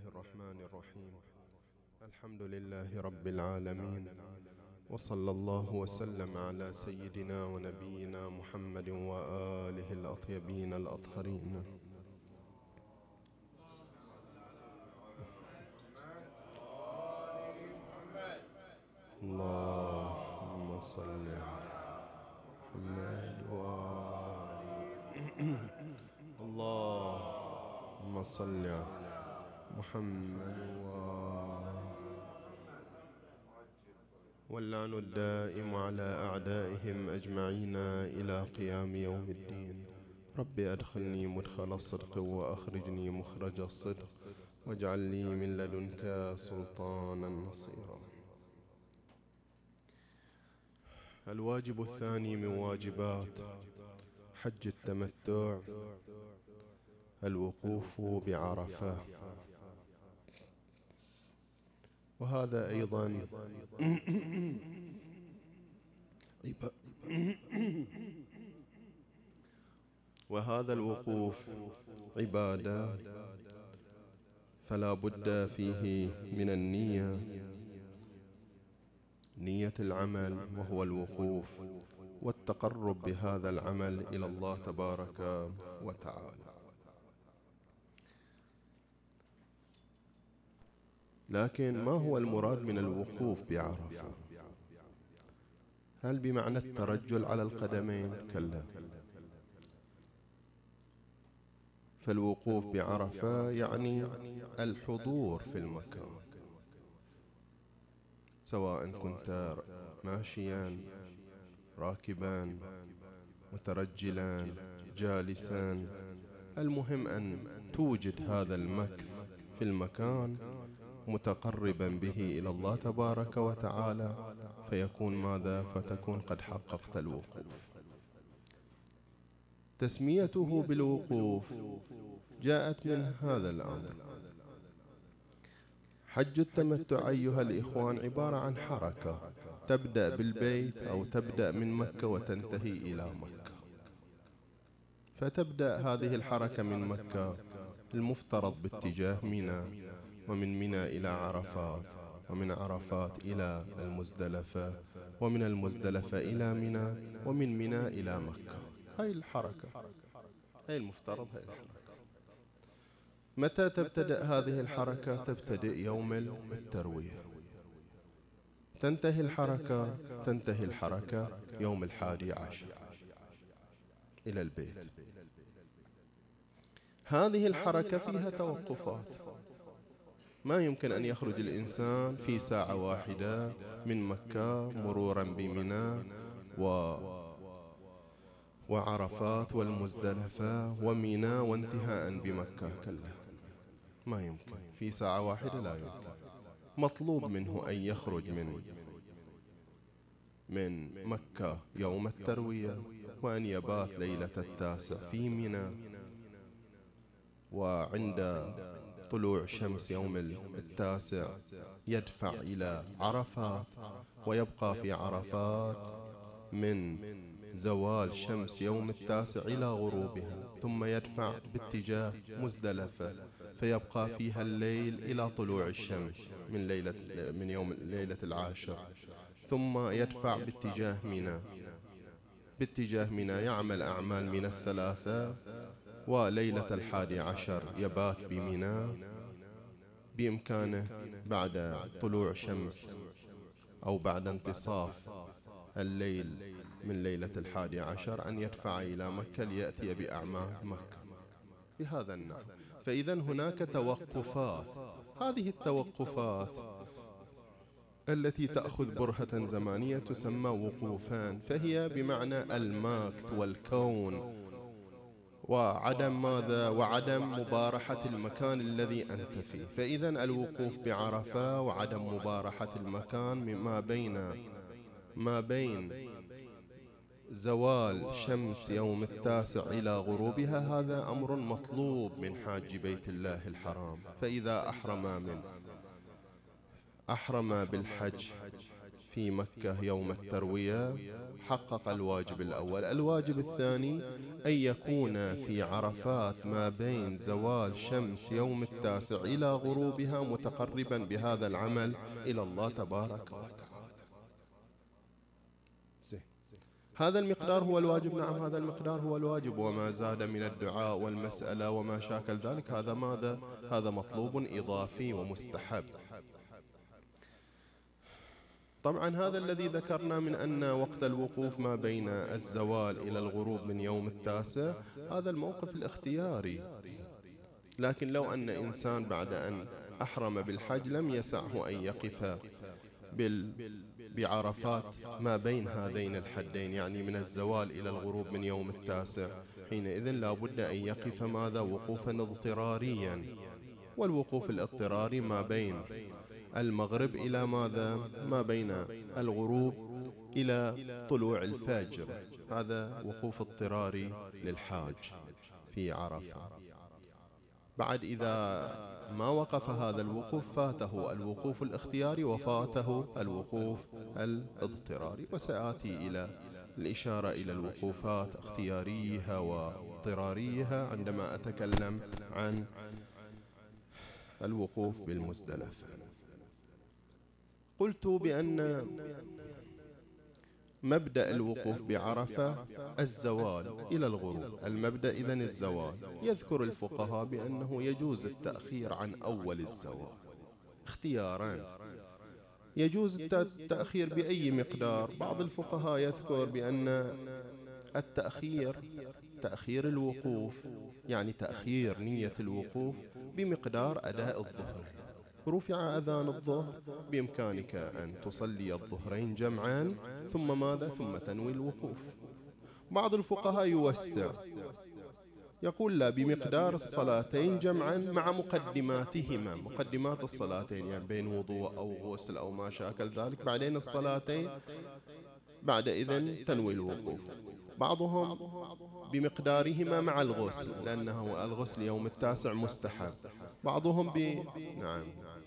الرحمن الرحيم. الحمد لله رب العالمين، وصلى الله وسلم على سيدنا ونبينا محمد وآله الأطيبين الأطهرين. اللهم صل على محمد اللهم صل على محمد واللعن الدائم على أعدائهم أجمعين إلى قيام يوم الدين. رب أدخلني مدخل الصدق وأخرجني مخرج الصدق واجعل لي من لدنك سلطانا نصيرا. الواجب الثاني من واجبات حج التمتع الوقوف بعرفة، وهذا أيضا وهذا الوقوف عبادة، فلا بد فيه من النية، نية العمل وهو الوقوف والتقرب بهذا العمل إلى الله تبارك وتعالى. لكن ما هو المراد من الوقوف بعرفة؟ هل بمعنى الترجل على القدمين؟ كلا، فالوقوف بعرفة يعني الحضور في المكان، سواء كنت ماشيا راكبا مترجلا جالسا، المهم أن توجد هذا المكث في المكان متقربا به إلى الله تبارك وتعالى، فيكون ماذا؟ فتكون قد حققت الوقوف. تسميته بالوقوف جاءت من هذا الأمر. حج التمتع أيها الإخوان عبارة عن حركة تبدأ بالبيت أو تبدأ من مكة وتنتهي إلى مكة. فتبدأ هذه الحركة من مكة، المفترض باتجاه منى، ومن منى إلى عرفات، ومن عرفات إلى المزدلفة، ومن المزدلفة إلى منى، ومن منى إلى مكة. هاي الحركة، هاي المفترض، هاي الحركة. متى تبتدأ هذه الحركة؟ تبتدأ يوم التروية، تنتهي الحركة يوم 11 إلى البيت. هذه الحركة فيها توقفات، ما يمكن أن يخرج الإنسان في ساعة واحدة من مكة مرورا بمنى وعرفات والمزدلفة ومنى وانتهاء بمكة، كلا، ما يمكن في ساعة واحدة، لا يمكن. مطلوب منه أن يخرج من مكة يوم التروية، وأن يبات ليلة 9 في منى، وعند طلوع شمس يوم 9 يدفع إلى عرفات، ويبقى في عرفات من زوال شمس يوم 9 إلى غروبها، ثم يدفع باتجاه مزدلفة، فيبقى فيها الليل إلى طلوع الشمس من يوم ليلة 10، ثم يدفع باتجاه منى يعمل أعمال من 3، وليلة 11 يبات بمنى. بإمكانه بعد طلوع شمس أو بعد انتصاف الليل من ليلة 11 أن يدفع إلى مكة ليأتي بأعمال مكة بهذا النحو. فإذا هناك توقفات، هذه التوقفات التي تأخذ برهة زمانية تسمى وقوفان، فهي بمعنى الماكث والكون، وعدم ماذا؟ وعدم مبارحة المكان الذي أنت فيه. فإذا الوقوف بعرفة وعدم مبارحة المكان ما بين زوال شمس يوم 9 إلى غروبها، هذا أمر مطلوب من حاج بيت الله الحرام. فإذا أحرم بالحج في مكة يوم التروية حقق الواجب الأول. الواجب الثاني أن يكون في عرفات ما بين زوال شمس يوم التاسع إلى غروبها متقربا بهذا العمل إلى الله تبارك وتعالى. هذا المقدار هو الواجب. نعم، هذا المقدار هو الواجب، وما زاد من الدعاء والمسألة وما شاكل ذلك هذا ماذا؟ هذا مطلوب إضافي ومستحب. طبعا هذا الذي ذكرنا من أن وقت الوقوف ما بين الزوال إلى الغروب من يوم التاسع هذا الموقف الاختياري، لكن لو أن إنسان بعد أن أحرم بالحج لم يسعه أن يقف بعرفات ما بين هذين الحدين، يعني من الزوال إلى الغروب من يوم التاسع، حينئذ لا بد أن يقف ماذا؟ وقوفا اضطراريا. والوقوف الاضطراري ما بين المغرب إلى ماذا؟ ما بين الغروب إلى طلوع الفجر، هذا وقوف اضطراري للحاج في عرفة. بعد إذا ما وقف هذا الوقوف فاته الوقوف الاختياري وفاته الوقوف الاضطراري، وسآتي إلى الإشارة إلى الوقوفات اختياريها واضطراريها عندما أتكلم عن الوقوف بالمزدلفة. قلت بأن مبدأ الوقوف بعرفة الزوال إلى الغروب، المبدأ إذن الزوال. يذكر الفقهاء بأنه يجوز التأخير عن أول الزوال اختياران، يجوز التأخير بأي مقدار. بعض الفقهاء يذكر بأن تأخير الوقوف يعني تأخير نية الوقوف بمقدار أداء الظهر. رفع أذان الظهر بإمكانك أن تصلي الظهرين جمعا ثم ماذا؟ ثم تنوي الوقوف. بعض الفقهاء يوسع يقول لا، بمقدار الصلاتين جمعا مع مقدماتهما، مقدمات الصلاتين يعني بين وضوء أو غسل أو ما شاكل ذلك، بعدين الصلاتين بعد إذن تنوي الوقوف. بعضهم بمقدارهما مع الغسل لأنه الغسل يوم التاسع مستحب. بعضهم نعم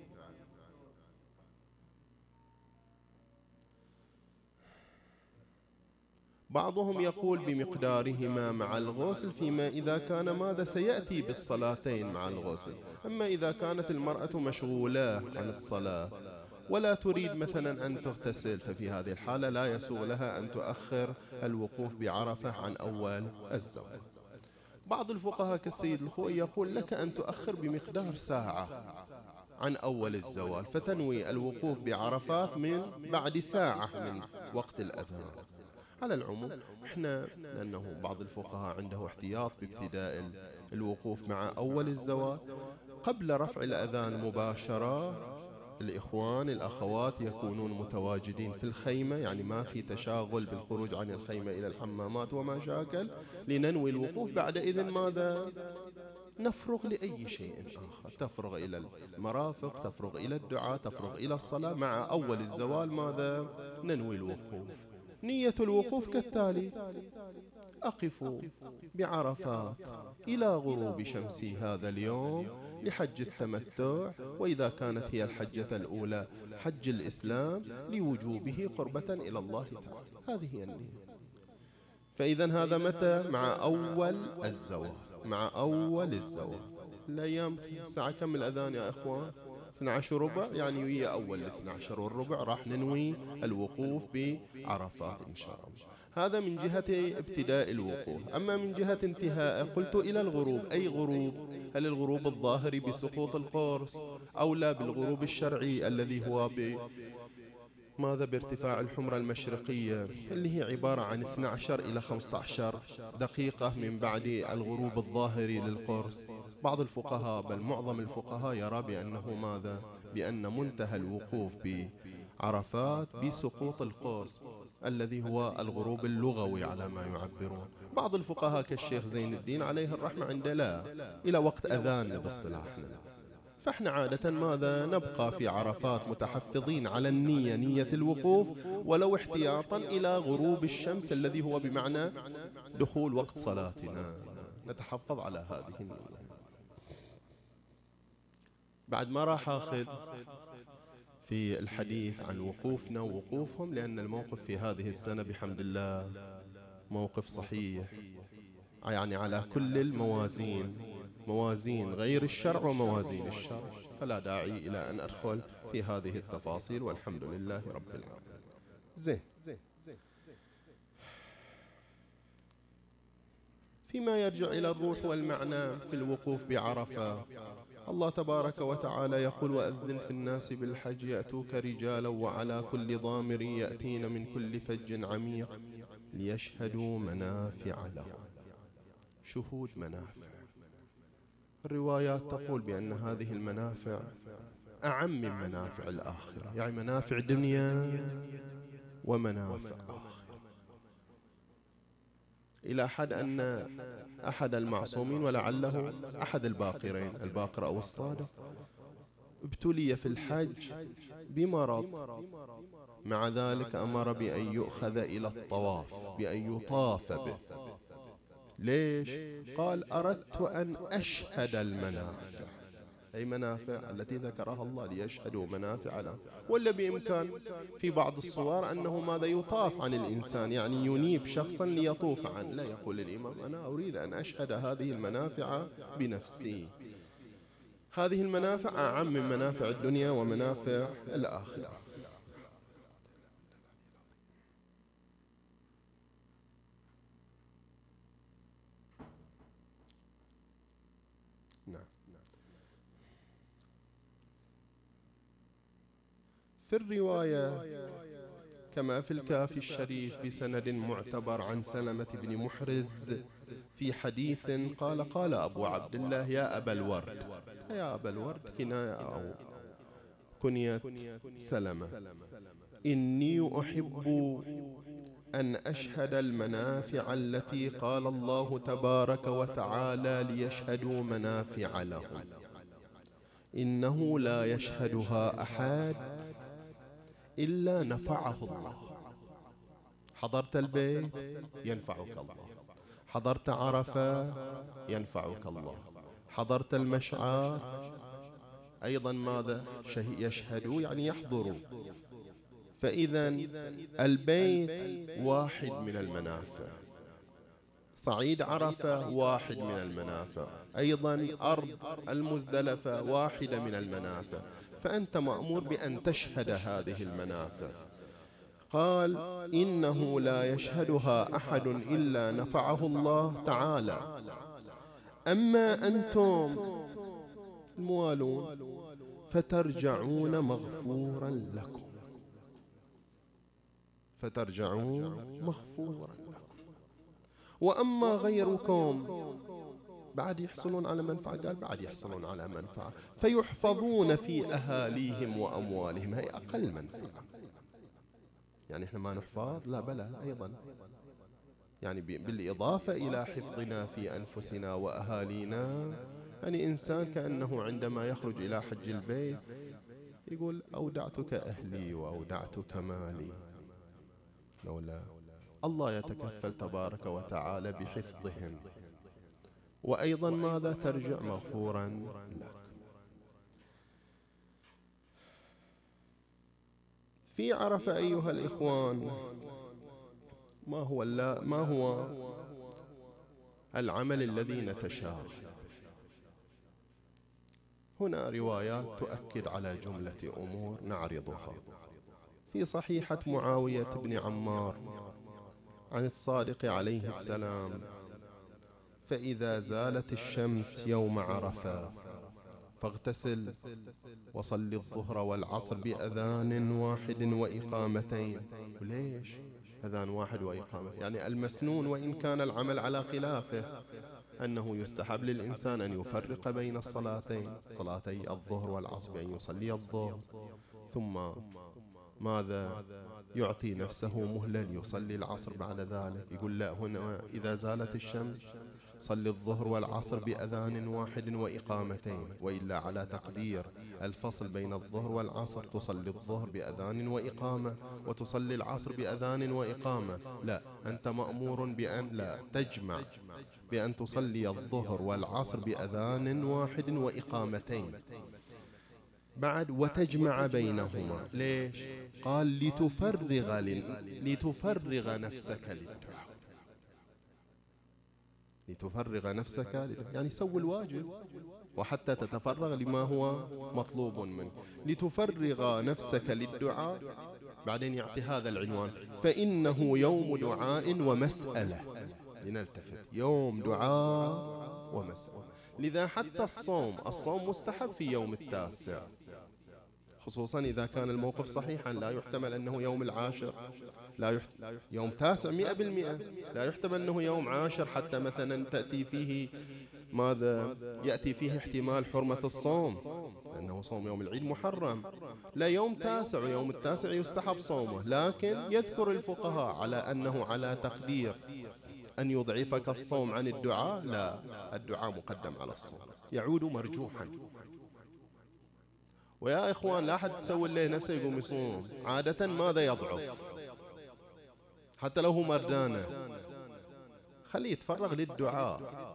بعضهم يقول بمقدارهما مع الغسل فيما إذا كان ماذا سيأتي بالصلاتين مع الغسل. أما إذا كانت المرأة مشغولة عن الصلاة ولا تريد مثلا أن تغتسل ففي هذه الحالة لا يسوغ لها أن تؤخر الوقوف بعرفة عن أول الزوال. بعض الفقهاء كالسيد الخوئي يقول لك أن تؤخر بمقدار ساعة عن أول الزوال فتنوي الوقوف بعرفات من بعد ساعة من وقت الأذان. على العموم احنا لأنه بعض الفقهاء عنده احتياط بابتداء الوقوف مع أول الزوال قبل رفع الأذان مباشرة، الإخوان الأخوات يكونون متواجدين في الخيمة، يعني ما في تشاغل بالخروج عن الخيمة إلى الحمامات وما شاكل، لننوي الوقوف. بعد إذن ماذا؟ نفرغ لأي شيء آخر، تفرغ إلى المرافق، تفرغ إلى الدعاء، تفرغ إلى الصلاة. مع أول الزوال ماذا؟ ننوي الوقوف. نية الوقوف كالتالي: أقف بعرفات إلى غروب شمس هذا اليوم لحج التمتع، وإذا كانت هي الحجة الأولى حج الإسلام لوجوبه قربة إلى الله تعالى. هذه هي النية. فإذا هذا متى؟ مع أول الزوال. مع أول الزوال. الأيام الساعة كم الأذان يا إخوان؟ 12 ربع، يعني هي أول 12 والربع راح ننوي الوقوف بعرفات إن شاء الله. هذا من جهة ابتداء الوقوف. أما من جهة انتهاء قلت إلى الغروب. أي غروب؟ هل الغروب الظاهري بسقوط القرص أو لا بالغروب الشرعي الذي هو ماذا؟ بارتفاع الحمرة المشرقية اللي هي عبارة عن 12 إلى 15 دقيقة من بعد الغروب الظاهري للقرص. بعض الفقهاء بل معظم الفقهاء يرى بأنه ماذا؟ بأن منتهى الوقوف بعرفات بسقوط القرص الذي هو الغروب اللغوي على ما يعبرون. بعض الفقهاء كالشيخ زين الدين عليه الرحمة عند لا إلى وقت أذان باصطلاحنا. فإحنا عادة ماذا؟ نبقى في عرفات متحفظين على النية، نية الوقوف، ولو احتياطا إلى غروب الشمس الذي هو بمعنى دخول وقت صلاتنا، نتحفظ على هذه النية. بعد ما راح أخذ في الحديث عن وقوفنا ووقوفهم، لأن الموقف في هذه السنة بحمد الله موقف صحيح، يعني على كل الموازين، موازين غير الشرع وموازين الشرع، فلا داعي إلى أن أدخل في هذه التفاصيل، والحمد لله رب العالمين. زين، فيما يرجع إلى الروح والمعنى في الوقوف بعرفة، الله تبارك وتعالى يقول: وأذن في الناس بالحج يأتوك رجالا وعلى كل ضامر يأتين من كل فج عميق ليشهدوا منافع لهم. شهود منافع. الروايات تقول بأن هذه المنافع أعم من منافع الآخرة، يعني منافع دنيا ومنافع آخرة، إلى حد أن أحد المعصومين ولعله أحد الباقرين، الباقر أو الصادق، ابتلي في الحج بمرض، مع ذلك أمر بأن يؤخذ إلى الطواف، بأن يطاف به. ليش؟ قال: أردت أن أشهد المنافع، أي منافع التي ذكرها الله، ليشهدوا منافع لهم. ولا بإمكان في بعض الصور أنه ماذا يطاف عن الإنسان، يعني ينيب شخصا ليطوف عنه. لا، يقول الإمام: أنا أريد أن أشهد هذه المنافع بنفسي. هذه المنافع أعم من منافع الدنيا ومنافع الآخرة. نعم. في الرواية كما في الكافي الشريف بسند معتبر عن سلمة بن محرز في حديث قال: قال أبو عبد الله: يا أبا الورد. يا أبا الورد كناية أو كنية سلمة: إني أحب أن أشهد المنافع التي قال الله تبارك وتعالى ليشهدوا منافع لهم، إنه لا يشهدها أحد إلا نفعه الله. حضرت البيت ينفعك الله، حضرت عرفة ينفعك الله، حضرت المشعر أيضا ماذا يشهدوا، يعني يحضروا. فإذا البيت واحد من المنافع، صعيد عرفة واحد من المنافع، أيضا أرض المزدلفة واحدة من المنافع، فأنت مأمور بأن تشهد هذه المنافع. قال: إنه لا يشهدها أحد إلا نفعه الله تعالى، أما أنتم الموالون فترجعون مغفورا لكم، فترجعون مغفورا لكم. وأما غيركم بعد يحصلون على منفعة، قال بعد يحصلون على منفعة، فيحفظون في أهاليهم وأموالهم، هي أقل منفعة. يعني إحنا ما نحفظ؟ لا، بلى أيضا، يعني بالإضافة إلى حفظنا في أنفسنا وأهالينا. يعني إنسان كأنه عندما يخرج إلى حج البيت يقول: أودعتك أهلي وأودعتك مالي. لولا الله يتكفل تبارك وتعالى بحفظهم، وأيضا ماذا؟ ترجع مغفورا لك. في عرفة أيها الإخوان ما هو العمل الذي نتشاغل؟ هنا روايات تؤكد على جملة أمور نعرضها. في صحيحة معاوية بن عمار عن الصادق عليه السلام: فإذا زالت الشمس يوم عرفة فاغتسل وصل الظهر والعصر بأذان واحد وإقامتين. ليش أذان واحد وإقامة؟ يعني المسنون، وإن كان العمل على خلافه، أنه يستحب للإنسان أن يفرق بين الصلاتين، صلاتي الظهر والعصر، بأن يصلي الظهر ثم ماذا؟ يعطي نفسه مهلة يصلي العصر بعد ذلك. يقول: لا، هنا إذا زالت الشمس صلي الظهر والعصر بأذان واحد وإقامتين، وإلا على تقدير الفصل بين الظهر والعصر تصلي الظهر بأذان وإقامة وتصلي العصر بأذان وإقامة. لا، أنت مأمور بأن لا تجمع، بأن تصلي الظهر والعصر بأذان واحد وإقامتين. بعد وتجمع بينهما. ليش؟ قال لتفرغ نفسك للدعاء. لتفرغ نفسك يعني سوي الواجب وحتى تتفرغ لما هو مطلوب منك. لتفرغ نفسك للدعاء. بعدين يعطي هذا العنوان: فإنه يوم دعاء ومسألة. لنلتفت: يوم دعاء ومسألة. لذا حتى الصوم مستحب في يوم التاسع، خصوصا إذا كان الموقف صحيحا. لا يحتمل أنه يوم العاشر، يوم تاسع 100%. لا يحتمل أنه يوم عاشر حتى مثلا تأتي فيه يأتي فيه احتمال حرمة الصوم، لأنه صوم يوم العيد محرم. لا، يوم تاسع، ويوم التاسع يستحب صومه. لكن يذكر الفقهاء على أنه على تقدير أن يضعفك الصوم عن الدعاء. لا، الدعاء مقدم على الصوم، يعود مرجوحا. ويا إخوان، لا أحد تسوي له نفسه يقوم يصوم. عادة ماذا يضعف؟ حتى لو هو مردانة، خليه يتفرغ للدعاء.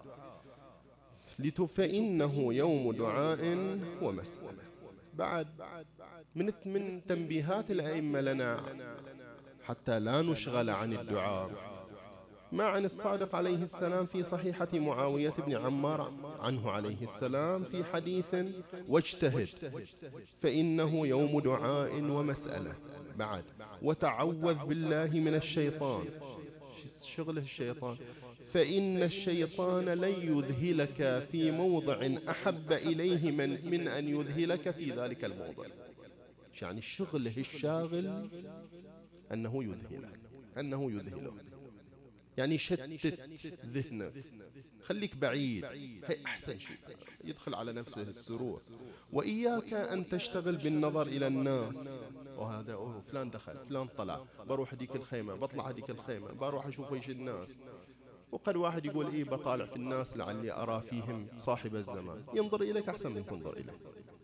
فإنه يوم دعاء ومسألة. بعد من تنبيهات الأئمة لنا حتى لا نشغل عن الدعاء، ما عن الصادق عليه السلام في صحيحة معاوية بن عمار عنه عليه السلام في حديث: واجتهد فإنه يوم دعاء ومسألة. بعد وتعوذ بالله من الشيطان. شغله الشيطان: فإن الشيطان لن يذهلك في موضع أحب إليه من أن يذهلك في ذلك الموضع. يعني شغله الشاغل أنه يذهلك، يعني شتت ذهنك، خليك بعيد. هي أحسن شيء، يدخل على نفسه السرور. وإياك أن تشتغل بالنظر إلى الناس، وهذا فلان دخل، فلان طلع، بروح هديك الخيمة، بطلع هديك الخيمة، بروح أشوف إيش الناس. وقد واحد يقول: بطالع في الناس لعلي أرى فيهم صاحب الزمان. ينظر إليك أحسن من تنظر إليه.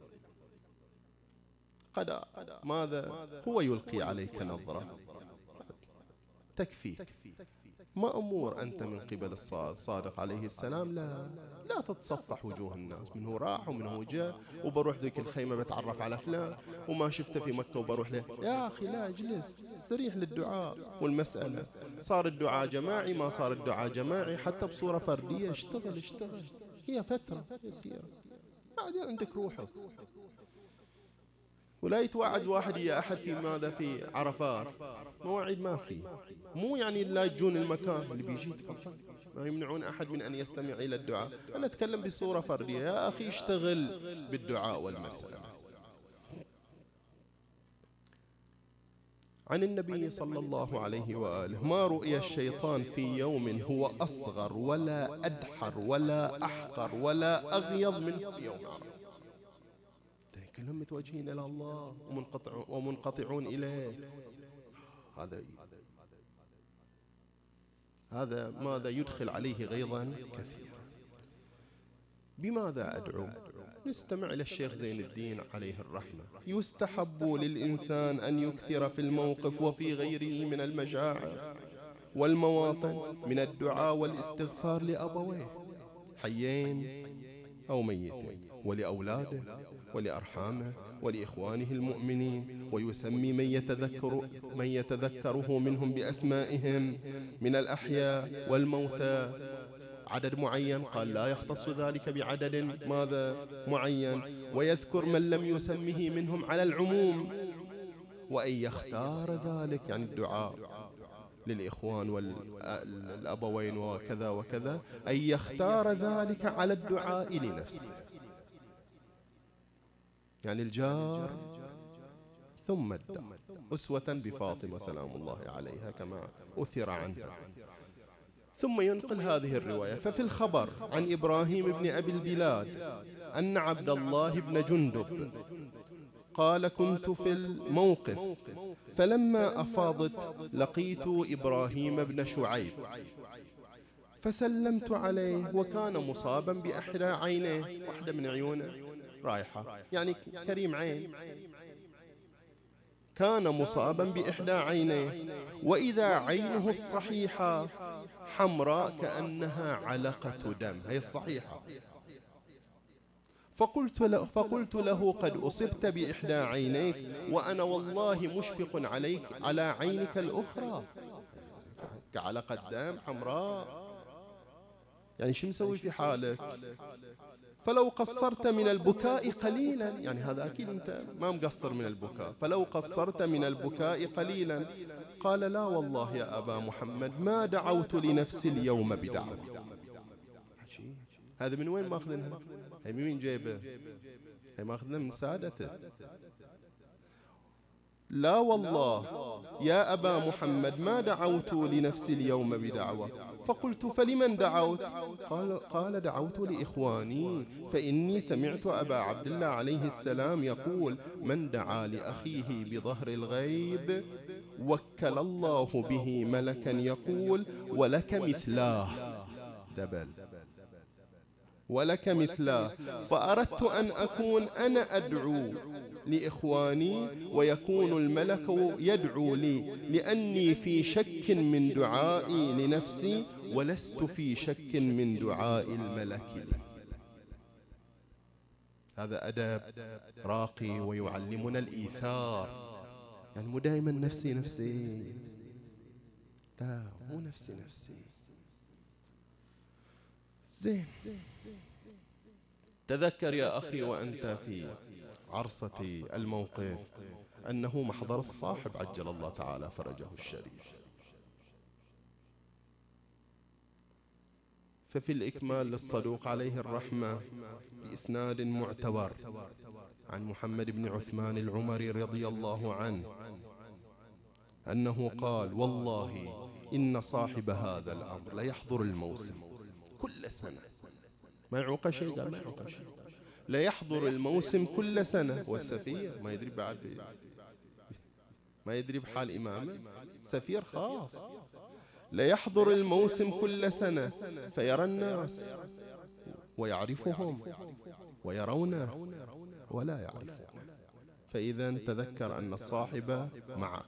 قد ماذا هو يلقي عليك نظرة تكفيك. مأمور أنت من قبل الصادق عليه السلام لا تتصفح وجوه الناس، منه راح ومنه جاء، وبروح ذيك الخيمة بتعرف على فلان وما شفته في مكة وبروح له. يا أخي لا، اجلس استريح للدعاء والمسألة. صار الدعاء جماعي، ما صار الدعاء جماعي، حتى بصورة فردية، اشتغل. هي فترة يسيرة، بعدين عندك روحك. ولا يتوعد واحد يا أحد في عرفات. مواعيد ما في، مو يعني لا يجون المكان، اللي بيجي يتفضل، ما يمنعون أحد من أن يستمع إلى الدعاء. أنا أتكلم بصورة فردية. يا أخي اشتغل بالدعاء والمسألة. عن النبي صلى الله عليه وآله: ما رؤي الشيطان في يوم هو أصغر ولا أدحر ولا أحقر ولا أغيظ منه في يوم عرفة. كلهم متوجهين إلى الله ومنقطعون إليه. هذا ماذا يدخل عليه غيظا كثيرا. بماذا أدعو؟ نستمع إلى الشيخ زين الدين عليه الرحمة: يستحب للإنسان أن يكثر في الموقف وفي غيره من المشاعر والمواطن من الدعاء والاستغفار لأبويه حيين أو ميتين، ولأولاده ولأرحامه ولإخوانه المؤمنين، ويسمي من يتذكره منهم بأسمائهم من الأحياء والموتى عدد معين. قال: لا يختص ذلك بعدد معين، ويذكر من لم يسمه منهم على العموم، وأن يختار ذلك، يعني الدعاء للإخوان والأبوين وكذا وكذا، أن يختار ذلك على الدعاء لنفسه، يعني الجار ثم الدار، أسوة بفاطمة سلام الله عليها كما أثر عنها. ثم ينقل هذه الرواية: ففي الخبر عن إبراهيم بن أبي البلاد أن عبد الله بن جندب قال: كنت في الموقف فلما أفاضت لقيت إبراهيم بن شعيب فسلمت عليه، وكان مصابا بإحدى عينيه، واحدة من عيونه رايحة، يعني كريم عين، كان مصابا بإحدى عينيه، وإذا عينه الصحيحة حمراء كأنها علقة دم، هي الصحيحة. فقلت له قد أصبت بإحدى عينيك وأنا والله مشفق عليك على عينك الأخرى، على قدام حمراء، يعني شو مسوي في حالك؟ فلو قصرت من البكاء قليلا، يعني هذا أكيد أنت ما مقصر من البكاء، فلو قصرت من البكاء قليلا. قال لا والله يا أبا محمد ما دعوت لنفسي اليوم بدعوة. هذا من وين ماخذنها؟ هي من وين جايبه؟ هي ماخذنها من سادته. لا والله يا أبا محمد ما دعوت لنفسي اليوم بدعوة. فقلت فلمن دعوت؟ قال دعوت لإخواني، فإني سمعت أبا عبد الله عليه السلام يقول من دعا لأخيه بظهر الغيب وكل الله به ملكا يقول ولك مثلاه، دبل ولك مثلاه. فأردت أن أكون أنا أدعو لإخواني ويكون الملك يدعو لي، لأني في شك من دعائي لنفسي ولست في شك من دعاء الملك لي. هذا أدب راقي ويعلمنا الإيثار. يعني مو دائما نفسي نفسي، لا مو نفسي نفسي. زين، تذكر يا أخي وأنت في عرصة الموقف أنه محضر الصاحب عجل الله تعالى فرجه الشريف. ففي الإكمال للصدوق عليه الرحمة بإسناد معتبر عن محمد بن عثمان العمري رضي الله عنه أنه قال والله إن صاحب هذا الأمر ليحضر الموسم كل سنة، ما يعوق شيء، قال ما يعوق شيء، لا يحضر الموسم كل سنة. والسفير ما يدري بعد، ما يدري بحال إمامه، سفير خاص، لا يحضر الموسم كل سنة فيرى الناس ويعرفهم ويرونه ولا يعرفون. فإذا تذكر أن الصاحب معك.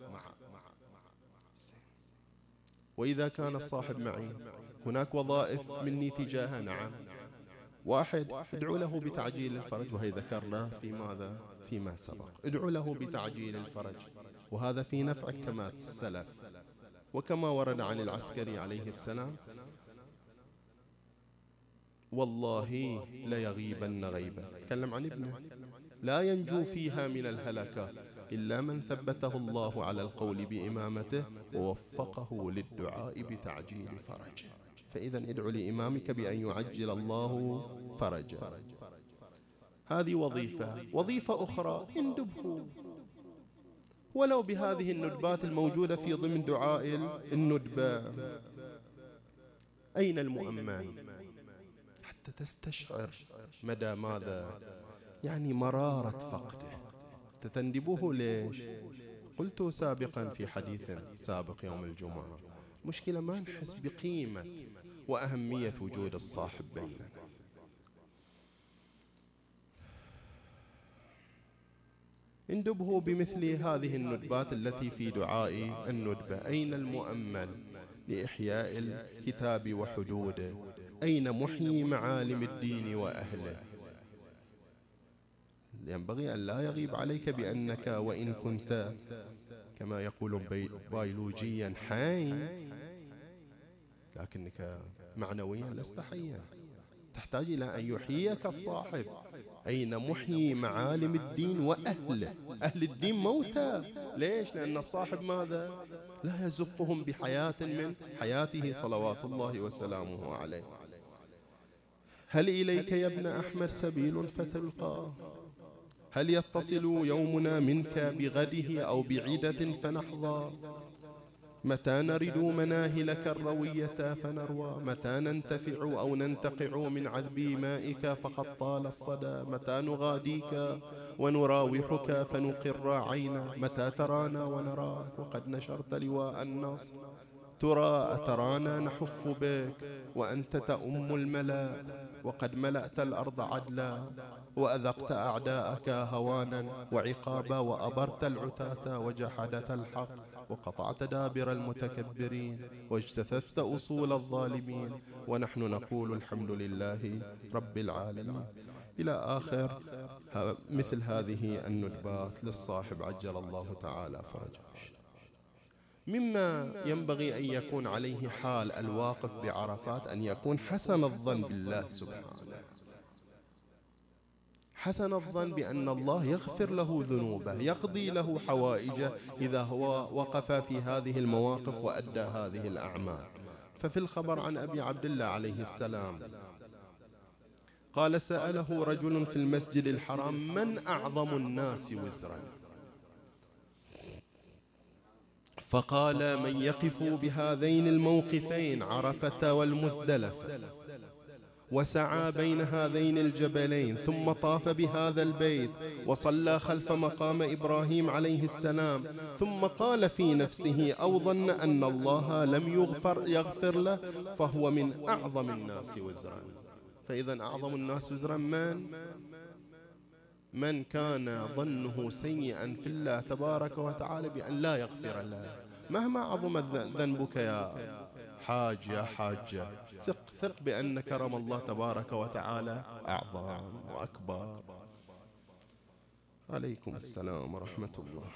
وإذا كان الصاحب معي هناك وظائف مني تجاهه، نعم. واحد، ادعو له بتعجيل الفرج، وهي ذكرنا في ماذا؟ فيما سبق. ادعو له بتعجيل الفرج، وهذا في نفعك كما سلف، وكما ورد عن العسكري عليه السلام والله ليغيبن غيبة، تكلم عن ابنه، لا ينجو فيها من الهلكة إلا من ثبته الله على القول بإمامته ووفقه للدعاء بتعجيل فرجه. فإذا ادعو لإمامك بأن يعجل الله فرجه. هذه وظيفة أخرى اندبه ولو بهذه الندبات الموجودة في ضمن دعاء الندبة. أين المؤمن؟ حتى تستشعر مدى ماذا؟ يعني مرارة فقده، تتندبه. ليش؟ قلت سابقا في حديث سابق يوم الجمعة، مشكلة ما نحس بقيمة وأهمية وجود الصاحب بيننا. اندبه بمثل هذه الندبات التي في دعاء الندبة. أين المؤمل لإحياء الكتاب وحدوده؟ أين محيي معالم الدين وأهله؟ ينبغي أن لا يغيب عليك بأنك وإن كنت كما يقول بيولوجيا حي، لكنك معنويا لست حيا، تحتاج إلى أن يحييك الصاحب. أين محيي معالم الدين وأهله؟ أهل الدين موتى. ليش؟ لأن الصاحب ماذا؟ لا يزقهم بحياة من حياته صلوات الله وسلامه عليه. هل إليك يا ابن أحمد سبيل فتلقاه؟ هل يتصل يومنا منك بغده أو بعيدة فنحظى؟ متى نرد مناهلك الروية فنروى؟ متى ننتفع أو ننتقع من عذب مائك فقد طال الصدى؟ متى نغاديك ونراوحك فنقر عينا؟ متى ترانا ونراك وقد نشرت لواء النصر؟ ترى أترانا نحف بك وأنت تؤم الملا وقد ملأت الأرض عدلا وأذقت أعداءك هوانا وعقابا وأبرت العتاة وجحدت الحق وقطعت دابر المتكبرين واجتثثت أصول الظالمين، ونحن نقول الحمد لله رب العالمين. إلى آخر مثل هذه الندبات للصاحب عجل الله تعالى فرجه. مما ينبغي أن يكون عليه حال الواقف بعرفات أن يكون حسن الظن بالله سبحانه، حسن الظن بأن الله يغفر له ذنوبه، يقضي له حوائجه إذا هو وقف في هذه المواقف وأدى هذه الأعمال. ففي الخبر عن أبي عبد الله عليه السلام قال: سأله رجل في المسجد الحرام: من أعظم الناس وزرا؟ فقال: من يقف بهذين الموقفين عرفة والمزدلفة وسعى بين هذين الجبلين ثم طاف بهذا البيت وصلى خلف مقام إبراهيم عليه السلام ثم قال في نفسه أو ظن أن الله لم يغفر له فهو من أعظم الناس وزرا. فإذا أعظم الناس وزرا من كان ظنه سيئا في الله تبارك وتعالى بأن لا يغفر له، مهما عظم ذنبك يا حاج يا حاجة، ثق بأن كرم الله تبارك وتعالى أعظم وأكبر. عليكم السلام ورحمة الله.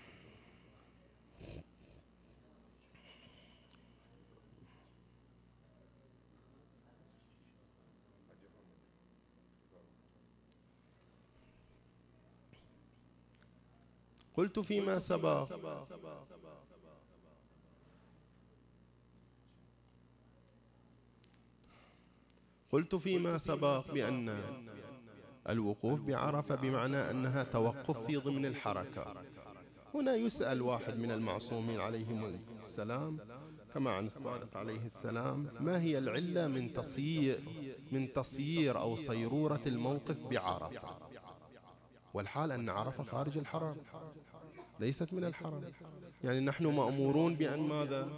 قلت فيما سبق بأن الوقوف بعرفة بمعنى أنها توقف في ضمن الحركة. هنا يسأل واحد من المعصومين عليهم السلام كما عن الصادق عليه السلام: ما هي العلة من تصيير أو صيرورة الموقف بعرفة، والحال أن عرفة خارج الحرم ليست من الحرم؟ يعني نحن مأمورون بأن ماذا؟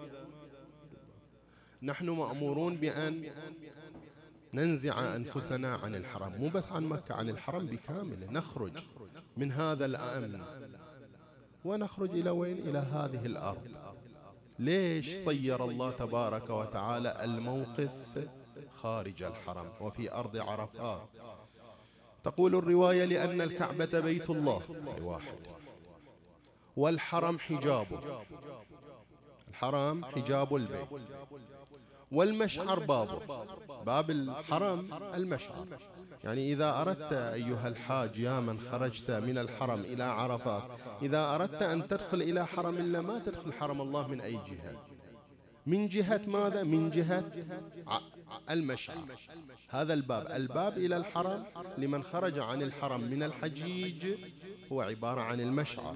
نحن مأمورون بأن ننزع أنفسنا عن الحرم، مو بس عن مكة، عن الحرم بكامله، نخرج من هذا الأمن ونخرج إلى وين؟ إلى هذه الأرض. ليش صير الله تبارك وتعالى الموقف خارج الحرم وفي أرض عرفات؟ تقول الرواية: لأن الكعبة بيت الله واحد، والحرم حجابه، الحرم حجاب البيت، والمشعر بابه، باب الحرم المشعر. يعني إذا أردت أيها الحاج يا من خرجت من الحرم إلى عرفات، إذا أردت أن تدخل إلى حرم الله ما تدخل حرم الله من أي جهة، من جهة ماذا؟ من جهة المشعر. هذا الباب إلى الحرم لمن خرج عن الحرم من الحجيج هو عبارة عن المشعر.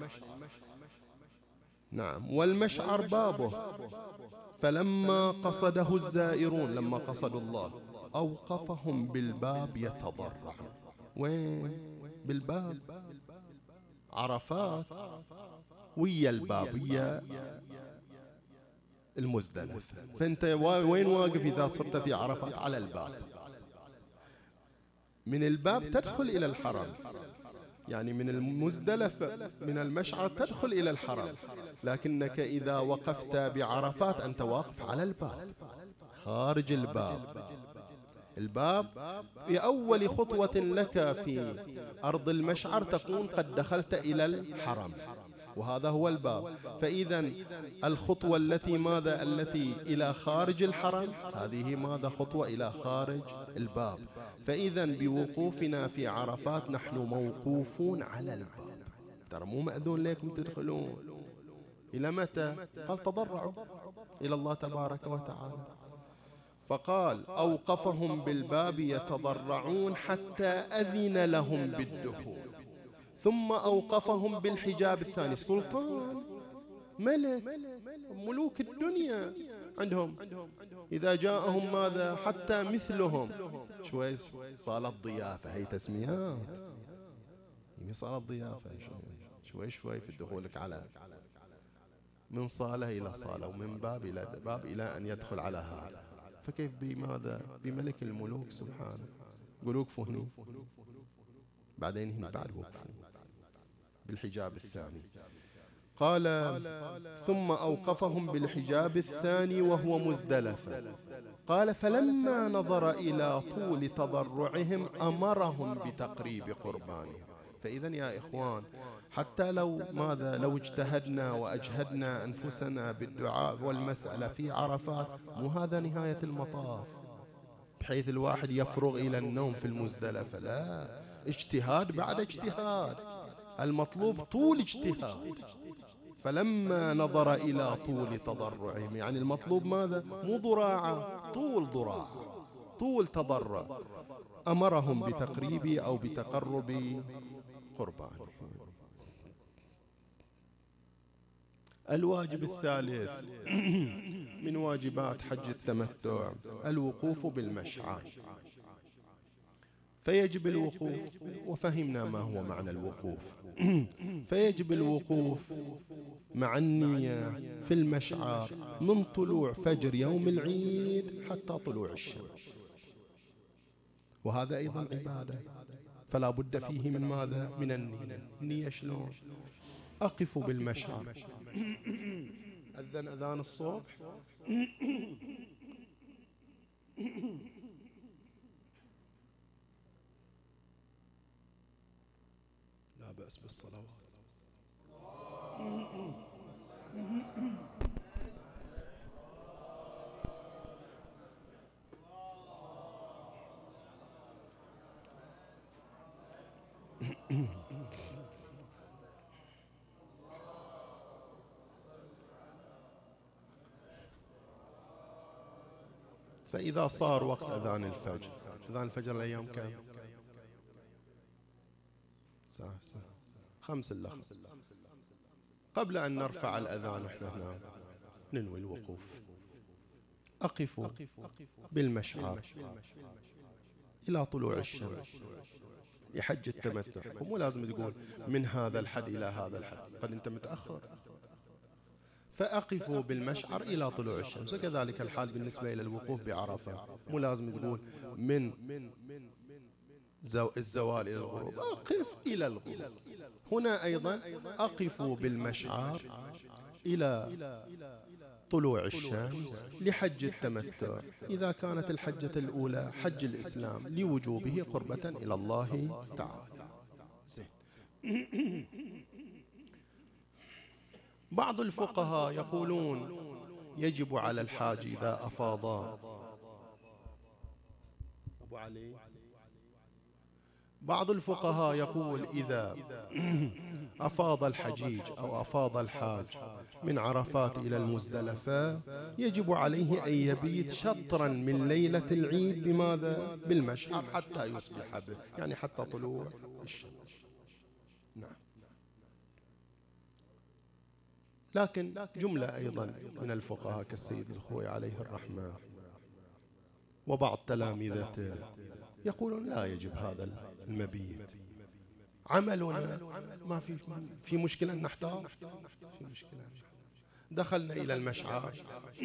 نعم، والمشعر بابه. فلما قصده الزائرون، لما قصدوا الله، أوقفهم بالباب يتضرعون. وين؟ بالباب عرفات ويا الباب ويا المزدلفة. فأنت وين واقف إذا صرت في عرفات؟ على الباب. من الباب تدخل إلى الحرم، يعني من المزدلفة من المشعر تدخل إلى الحرم، لكنك إذا وقفت بعرفات أنت واقف على الباب خارج الباب. الباب بأول خطوة لك في أرض المشعر تكون قد دخلت إلى الحرم، وهذا هو الباب. فإذا الخطوة التي ماذا؟ التي إلى خارج الحرم، هذه ماذا؟ خطوة إلى خارج الباب. فإذا بوقوفنا في عرفات نحن موقوفون على الباب، ترى مو مأذون لكم تدخلون. إلى متى؟ قال: تضرعوا إلى الله تبارك وتعالى. فقال: أوقفهم بالباب يتضرعون حتى أذن لهم بالدخول، ثم أوقفهم بالحجاب الثاني. سلطان، ملك، ملوك الدنيا عندهم إذا جاءهم ماذا؟ حتى مثلهم شوي صالة ضيافة، هي تسميات، هي صالة ضيافة، شوي في دخولك على من صالة إلى صالة ومن باب إلى باب إلى أن يدخل على هذا. فكيف بماذا؟ بملك الملوك سبحانه. يقول وقفوا هنا، بعدين هنا بعد وقفوا بالحجاب الثاني. قال: ثم أوقفهم بالحجاب الثاني وهو مزدلفة، قال فلما نظر إلى طول تضرعهم أمرهم بتقريب قربانهم. فإذا يا إخوان، حتى لو اجتهدنا وأجهدنا أنفسنا بالدعاء والمسألة في عرفات، مو هذا نهاية المطاف بحيث الواحد يفرغ إلى النوم في المزدلفة، لا، اجتهاد بعد اجتهاد، المطلوب طول اجتهاد. فلما نظر إلى طول تضرعهم، يعني المطلوب ماذا؟ مو ضراعة، طول ضراعة، طول تضرع، أمرهم بتقريب أو بتقرب قربانهم. الواجب الثالث من واجبات حج التمتع الوقوف بالمشعر. فيجب الوقوف، وفهمنا ما هو معنى الوقوف. فيجب الوقوف مع النية في المشعر من طلوع فجر يوم العيد حتى طلوع الشمس، وهذا أيضا عبادة، فلا بد فيه من ماذا؟ من النية. النية شلون؟ أقف بالمشعر، أذن أذان الصبح، لا بأس بالصلوات. فإذا صار وقت أذان الفجر، أذان الفجر الأيام كم؟ ساعة 5 إلا 5. قبل أن نرفع الأذان احنا هنا ننوي الوقوف. أقف بالمشعر إلى طلوع الشمس لحج التمتع. ومو لازم تقول من هذا الحد إلى هذا الحد، قد أنت متأخر. فأقف بالمشعر إلى طلوع الشمس. وكذلك الحال بالنسبة إلى الوقوف بعرفة، مو لازم تقول من الزوال إلى الغروب، أقف إلى الغروب. هنا أيضا أقف بالمشعر إلى طلوع الشمس لحج التمتع، إذا كانت الحجة الأولى حج الإسلام لوجوبه قربة إلى الله تعالى. بعض الفقهاء يقولون يجب على الحاج إذا أفاض. أبو علي، بعض الفقهاء يقول إذا أفاض الحجيج أو أفاض الحاج من عرفات إلى المزدلفة، يجب عليه أن يبيت شطرا من ليلة العيد بماذا؟ بالمشعر حتى يصبح به، يعني حتى طلوع الشمس. نعم. لكن جملة أيضا من الفقهاء كالسيد الخوي عليه الرحمة وبعض تلاميذته يقولون لا يجب هذا المبيت. عملنا ما في مشكلة أن نحتار، في مشكلة. دخلنا إلى المشعر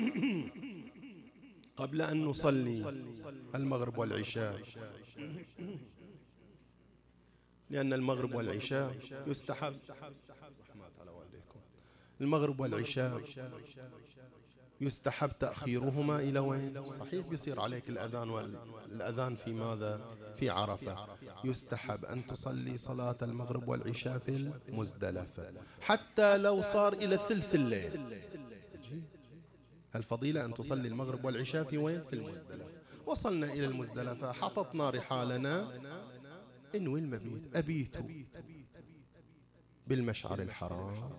قبل أن نصلي المغرب والعشاء، لأن المغرب والعشاء يستحب، المغرب والعشاء يستحب تأخيرهما إلى وين؟ صحيح بيصير عليك الأذان في ماذا؟ في عرفة. يستحب أن تصلي صلاة المغرب والعشاء في المزدلفة حتى لو صار إلى ثلث الليل. الفضيلة أن تصلي المغرب والعشاء في وين؟ في المزدلفة. وصلنا إلى المزدلفة، حطتنا رحالنا، انوي المبيت. أبيت بالمشعر الحرام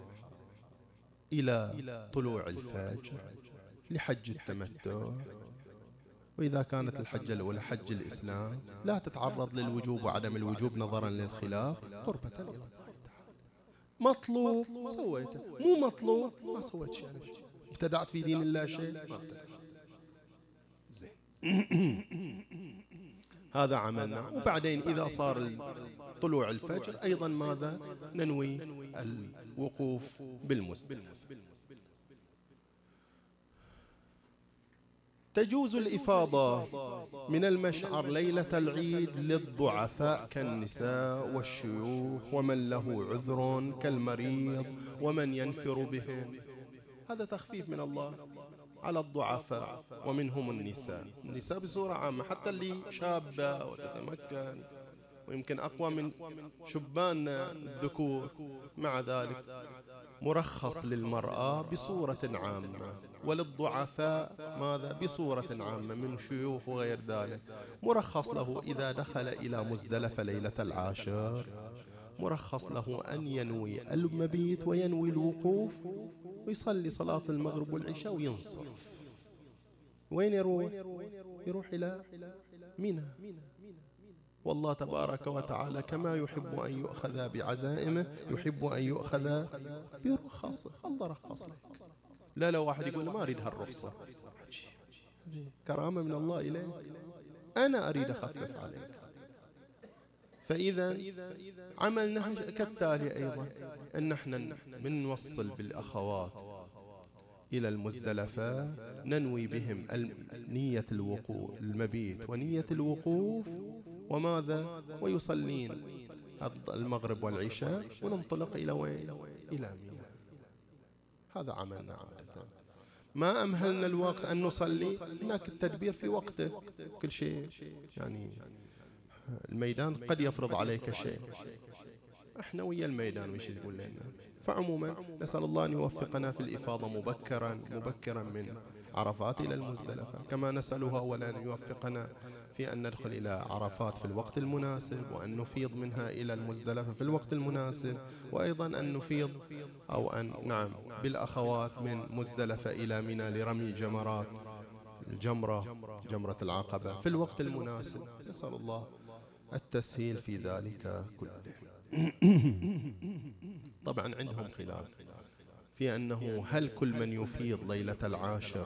إلى طلوع الفجر لحج التمتع. وإذا كانت الحجة الأولى حج الإسلام لا تتعرض للوجوب وعدم الوجوب نظرا للخلاف، قربة إلى الله تعالى. مطلوب سويته، مو مطلوب ما سويت شيء. ابتدعت في دين الله شيء؟ ما ابتدعت. زين. هذا عملنا. وبعدين إذا صار طلوع الفجر أيضا ماذا؟ ننوي الوقوف بالمزدلفة. تجوز الإفاضة من المشعر ليلة العيد للضعفاء كالنساء والشيوخ ومن له عذر كالمريض ومن ينفر بهم. هذا تخفيف من الله على الضعفاء ومنهم النساء بصورة عامة، حتى اللي شابة وتتمكن ويمكن أقوى من شبان الذكور، مع ذلك مرخص للمرأة بصورة عامة، وللضعفاء ماذا بصورة عامة من شيوخ وغير ذلك. مرخص له إذا دخل إلى مزدلفة ليلة العاشر، مرخص له أن ينوي المبيت وينوي الوقوف ويصلي صلاة المغرب والعشاء وينصرف. وين يروح؟ يروح إلى منى. والله تبارك وتعالى كما يحب أن يؤخذ بعزائمه يحب أن يؤخذ برخصه. الله رخص لك. لا لو واحد يقول ما أريد هالرخصة، كرامة من الله إليه، أنا أريد أخفف عليك. فإذا عملنا كالتالي أيضا، أن نحن من نوصل بالأخوات إلى المزدلفة ننوي بهم نية الوقوف المبيت ونية الوقوف وماذا ويصلين المغرب والعشاء وننطلق إلى وين؟ إلى منى. هذا عملنا عادة. ما أمهلنا الوقت أن نصلي، هناك التدبير في وقته. كل شيء يعني الميدان قد يفرض عليك شيء، احنا ويا الميدان وش يقول لنا. فعموما نسأل الله أن يوفقنا في الإفاضة مبكرا من عرفات إلى المزدلفة، كما نسأله أولا أن يوفقنا في أن ندخل إلى عرفات في الوقت المناسب، وأن نفيض منها إلى المزدلفة في الوقت المناسب، وأيضا أن نفيض أو أن بالأخوات من مزدلفة إلى منى لرمي جمرات جمرة العقبة في الوقت المناسب. نسأل الله التسهيل في ذلك كله. طبعا عندهم خلاف في أنه هل كل من يفيض ليلة العاشر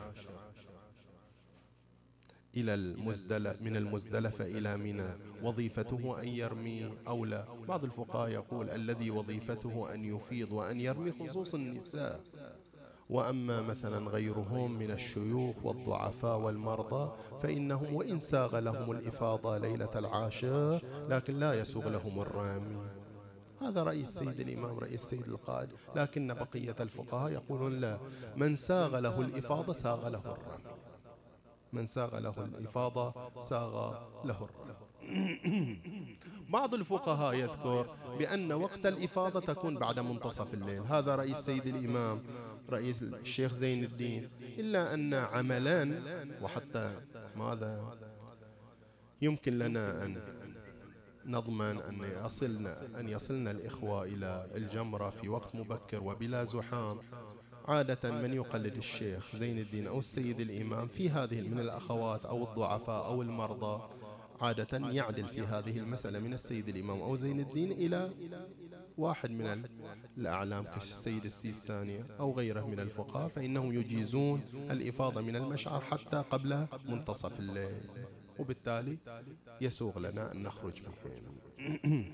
إلى من المزدلفة إلى منى وظيفته أن يرمي أو لا. بعض الفقهاء يقول الذي وظيفته أن يفيض وأن يرمي خصوص النساء، وأما مثلا غيرهم من الشيوخ والضعفاء والمرضى فإنهم وإن ساغ لهم الإفاضة ليلة العاشر لكن لا يسوغ لهم الرمي. هذا رأي السيد الإمام رئيس السيد القائد، لكن بقية الفقهاء يقولون لا، من ساغ له الإفاضة ساغ له الرمي، من ساغ له الإفاضة ساغ له الرمي. بعض الفقهاء يذكر بأن وقت الإفاضة تكون بعد منتصف الليل، هذا رئيس السيد الإمام رئيس الشيخ زين الدين، إلا أن عملا وحتى ماذا يمكن لنا أن نضمن أن يصلنا الإخوة إلى الجمرة في وقت مبكر وبلا زحام. عادة من يقلد الشيخ زين الدين أو السيد الإمام في هذه من الأخوات أو الضعفاء أو المرضى، عادة يعدل في هذه المسألة من السيد الإمام أو زين الدين إلى واحد من الأعلام كالسيد السيستاني أو غيره من الفقهاء، فإنهم يجيزون الإفاضة من المشعر حتى قبل منتصف الليل، وبالتالي يسوغ لنا أن نخرج بهم.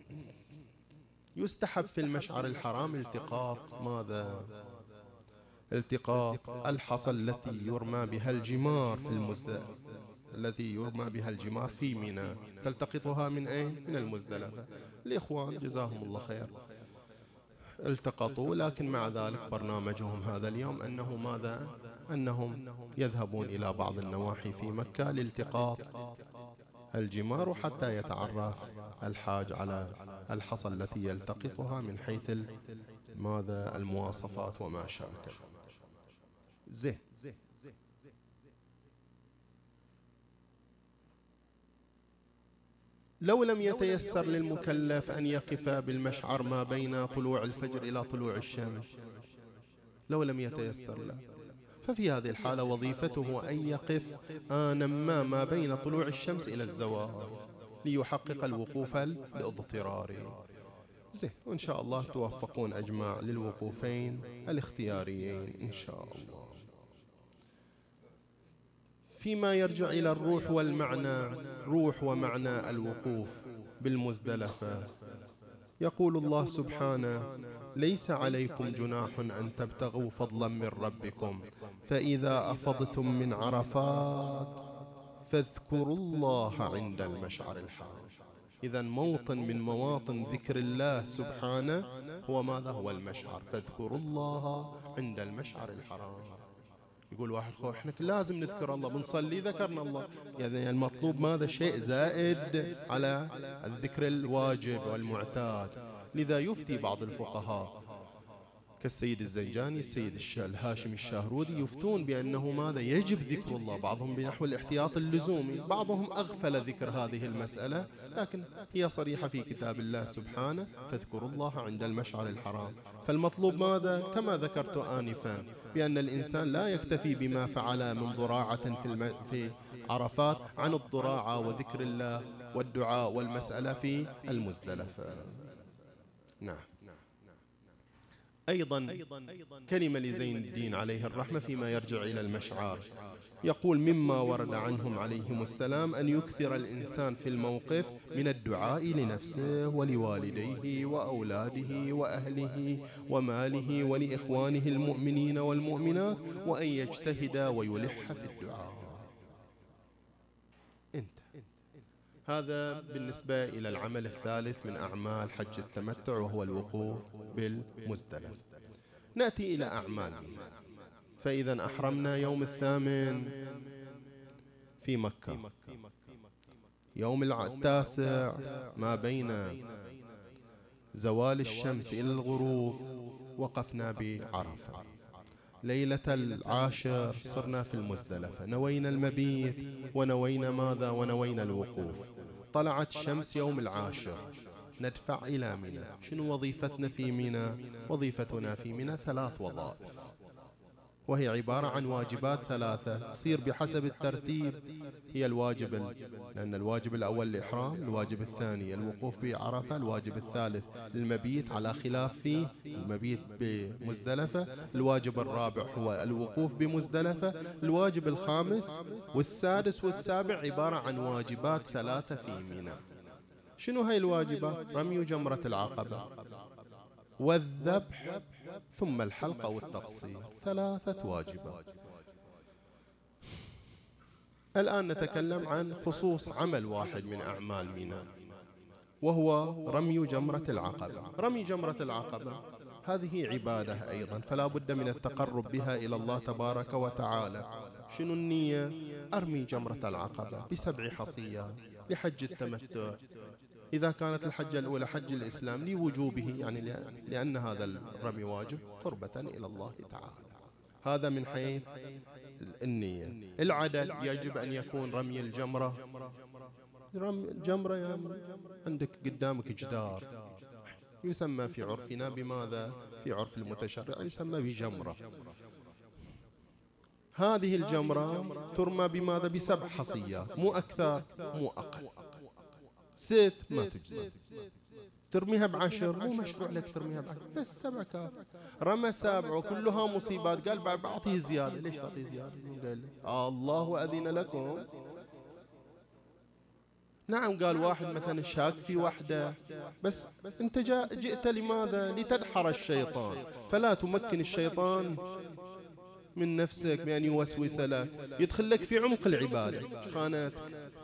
يستحب في المشعر الحرام التقاط ماذا؟ التقاط الحصى التي يرمى بها الجمار في التي يرمى بها الجمار في منى، تلتقطها من أين؟ من المزدلفة. الإخوان جزاهم الله خير التقطوا، لكن مع ذلك برنامجهم هذا اليوم أنه ماذا؟ أنهم يذهبون إلى بعض النواحي في مكة لالتقاط الجمار حتى يتعرف الحاج على الحصى التي يلتقطها من حيث ماذا المواصفات وما شابه. زين. لو لم يتيسر للمكلف أن يقف بالمشعر ما بين طلوع الفجر إلى طلوع الشمس، لو لم يتيسر له، ففي هذه الحالة وظيفته أن يقف آنا ما بين طلوع الشمس إلى الزوال ليحقق الوقوف الاضطراري. زين، وإن شاء الله توفقون أجمع للوقوفين الاختياريين إن شاء الله. فيما يرجع إلى الروح والمعنى، روح ومعنى الوقوف بالمزدلفة، يقول الله سبحانه: ليس عليكم جناح أن تبتغوا فضلا من ربكم فإذا أفضتم من عرفات فاذكروا الله عند المشعر الحرام. إذا موطن من مواطن ذكر الله سبحانه هو ماذا؟ هو المشعر، فاذكروا الله عند المشعر الحرام. يقول واحد احنا لازم نذكر الله، بنصلي ذكرنا الله. يعني المطلوب ماذا؟ شيء زائد على الذكر الواجب والمعتاد. لذا يفتي بعض الفقهاء كالسيد الزنجاني، السيد الهاشمي الشاهرودي، يفتون بأنه ماذا؟ يجب ذكر الله، بعضهم بنحو الاحتياط اللزومي، بعضهم أغفل ذكر هذه المسألة، لكن هي صريحة في كتاب الله سبحانه: فاذكروا الله عند المشعر الحرام. فالمطلوب ماذا؟ كما ذكرت آنفا، بأن الإنسان لا يكتفي بما فعل من ضراعة في عرفات عن الضراعة وذكر الله والدعاء والمسألة في المزدلفة. نعم. أيضا كلمة لزين الدين عليه الرحمة فيما يرجع إلى المشعار، يقول: مما ورد عنهم عليهم السلام أن يكثر الإنسان في الموقف من الدعاء لنفسه ولوالديه وأولاده وأهله وماله ولإخوانه المؤمنين والمؤمنات، وأن يجتهد ويلح في الدعاء. هذا بالنسبة إلى العمل الثالث من أعمال حج التمتع، وهو الوقوف بالمزدلفة. نأتي إلى أعمال. فإذا أحرمنا يوم 8 في مكة، يوم 9 ما بين زوال الشمس إلى الغروب وقفنا بعرفة، ليلة 10 صرنا في المزدلفة، نوينا المبيت ونوينا ماذا؟ ونوينا الوقوف. طلعت الشمس يوم 10 ندفع إلى منى. شنو وظيفتنا في منى؟ وظيفتنا في منى 3 وظائف، وهي عبارة عن واجبات 3 تصير بحسب الترتيب. هي الواجب، لأن الواجب الأول الإحرام، الواجب الثاني الوقوف بعرفة، الواجب الثالث المبيت على خلاف فيه المبيت بمزدلفة، الواجب الرابع هو الوقوف بمزدلفة، الواجب الخامس والسادس والسابع عبارة عن واجبات 3 في منى. شنو هاي الواجبات؟ رمي جمرة العقبة والذبح ثم الحلق أو التقصير، 3 واجبات. الآن نتكلم عن خصوص عمل واحد من أعمال منى، وهو رمي جمرة العقبة. رمي جمرة العقبة هذه عبادة أيضا، فلا بد من التقرب بها إلى الله تبارك وتعالى. شنو النية؟ أرمي جمرة العقبة ب7 حصيات لحج التمتع. إذا كانت الحجة الأولى حج الإسلام لوجوبه، يعني لأن هذا الرمي واجب قربة إلى الله تعالى. هذا من حيث النية. العدد يجب أن يكون رمي الجمرة، جمرة يعني عندك قدامك جدار، يسمى في عرفنا بماذا؟ في عرف المتشرع يسمى بجمرة. هذه الجمرة ترمى بماذا؟ ب7 حصيات، مو أكثر مو أقل. 6 ما تجزي، ترميها ب10 مو مشروع لك ترميها ب10، بس 7 كافي. رمى 7 وكلها مصيبات، قال بعطيه زيادة. ليش تعطيه زيادة؟ قال الله أذن لكم. نعم، قال واحد مثلا شاك في وحده، بس انت جئت لماذا؟ لتدحر الشيطان، فلا تمكن الشيطان من نفسك بأن يوسوس لك، يدخل لك في عمق العبادة خاناتك.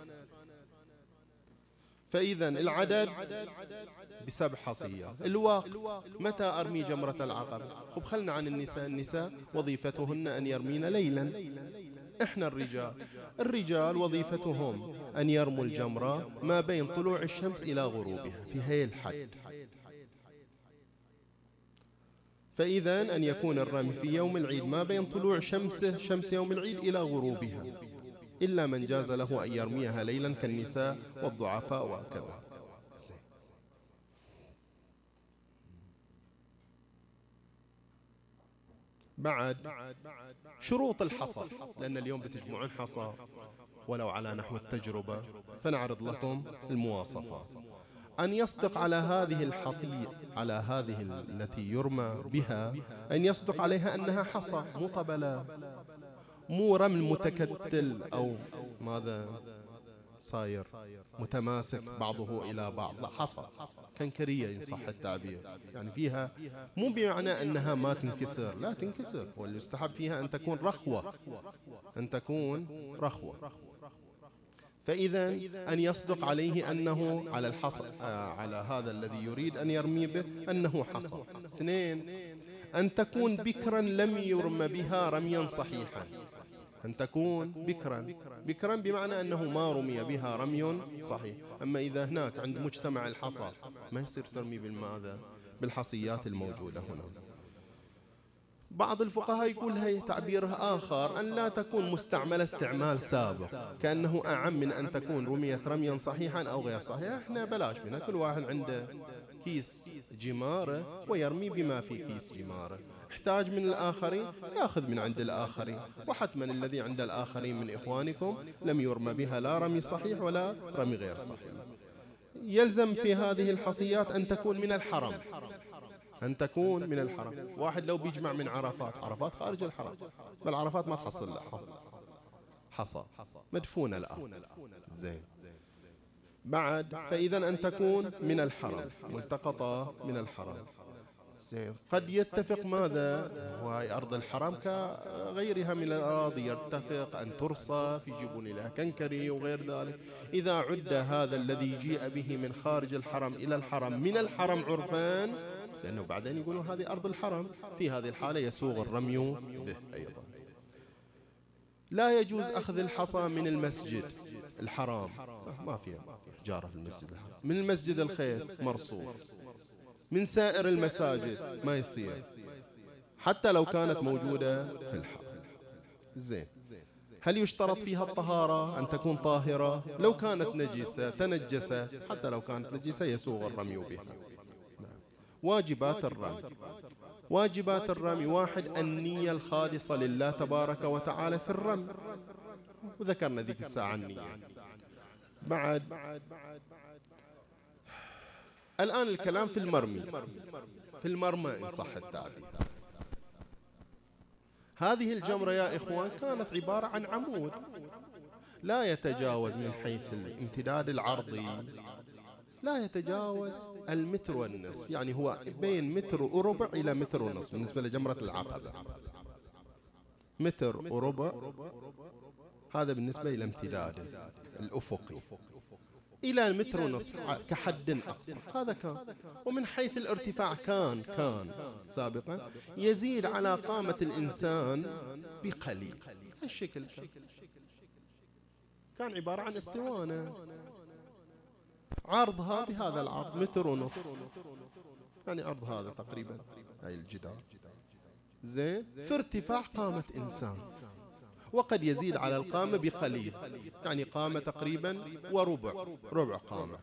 فإذا العدد ب7 حصيات. الوقت متى أرمي جمرة العقبة؟ خب خلنا عن النساء. النساء وظيفتهن أن يرمين ليلا. إحنا الرجال وظيفتهم أن يرموا الجمرة ما بين طلوع الشمس إلى غروبها في هاي الحد. فإذا أن يكون الرمي في يوم العيد ما بين طلوع شمس يوم العيد إلى غروبها، إلا من جاز له أن يرميها ليلا كالنساء والضعفاء وكذا. بعد شروط الحصى، لأن اليوم بتجمعون حصى ولو على نحو التجربة، فنعرض لكم المواصفات. أن يصدق على هذه الحصية، على هذه التي يرمى بها، أن يصدق عليها أنها حصى مو طبلة، مو رمل متكتل أو ماذا صاير متماسك بعضه إلى بعض، لا، حصى كنكرية إن صح التعبير، يعني فيها مو بمعنى أنها ما تنكسر، لا تنكسر، واليستحب فيها أن تكون رخوة، فإذا أن يصدق عليه أنه على الحصى، على هذا الذي يريد أن يرمي به أنه حصى. 2، أن تكون بكرا لم يرم بها رميا صحيحا. أن تكون بكرا بمعنى أنه ما رمي بها رمي صحيح. أما إذا هناك عند مجتمع الحصى ما يصير ترمي بالماذا؟ بالحصيات الموجودة هنا. بعض الفقهاء يقول هي تعبيره آخر، أن لا تكون مستعملة استعمال سابق، كأنه أعم من أن تكون رميت رميا صحيحا أو غير صحيح. احنا بلاش منها، كل واحد عنده كيس جمارة ويرمي بما في كيس جمارة. احتاج من الآخرين يأخذ من عند الآخرين، وحتما الذي عند الآخرين من إخوانكم لم يرمى بها لا رمي صحيح ولا رمي غير صحيح. يلزم في هذه الحصيات أن تكون من الحرم، أن تكون من الحرم. واحد لو بيجمع من عرفات خارج الحرم، بل عرفات ما تحصل له حصى مدفونة الآن. زين بعد، فإذا أن تكون من الحرم، ملتقطة من الحرم. زين قد يتفق ماذا؟ وهي أرض الحرم كغيرها من الأراضي يتفق أن ترصى يجيبون لها كنكري وغير ذلك. إذا عد هذا الذي جيء به من خارج الحرم إلى الحرم من الحرم عرفان، لأنه بعدين يقولون هذه أرض الحرم، في هذه الحالة يسوغ الرمي به أيضا. لا يجوز أخذ الحصى من المسجد الحرام، ما فيها حجارة في المسجد الحرام. من المسجد الخيف مرصوف. من سائر المساجد ما يصير، حتى لو كانت موجودة في الحرم. زين هل يشترط فيها الطهارة، أن تكون طاهرة؟ لو كانت نجسة تنجست، حتى لو كانت نجسة يسوغ الرمي بها. واجبات الرمي. واجبات الرمي: واحد، النية الخالصة لله تبارك وتعالى في الرمي، وذكرنا ذيك الساعة النية. بعد الآن الكلام في المرمي، في المرمى إن صح التعبير. هذه الجمرة يا إخوان كانت عبارة عن عمود لا يتجاوز من حيث الامتداد العرضي، لا يتجاوز المتر والنصف، يعني هو بين متر وربع إلى متر ونصف بالنسبة لجمرة العقبة. متر وربع هذا بالنسبة إلى امتداده الأفقي، إلى متر ونصف كحد أقصى. هذا كان. ومن حيث الارتفاع كان سابقا يزيد على قامة الإنسان بقليل. هالشكل كان عبارة عن اسطوانة، عرضها بهذا العرض متر ونصف، يعني عرض هذا تقريبا هاي الجدار. زين في ارتفاع قامة إنسان، وقد يزيد على القامة بقليل، يعني قامة تقريبا ربع قامة.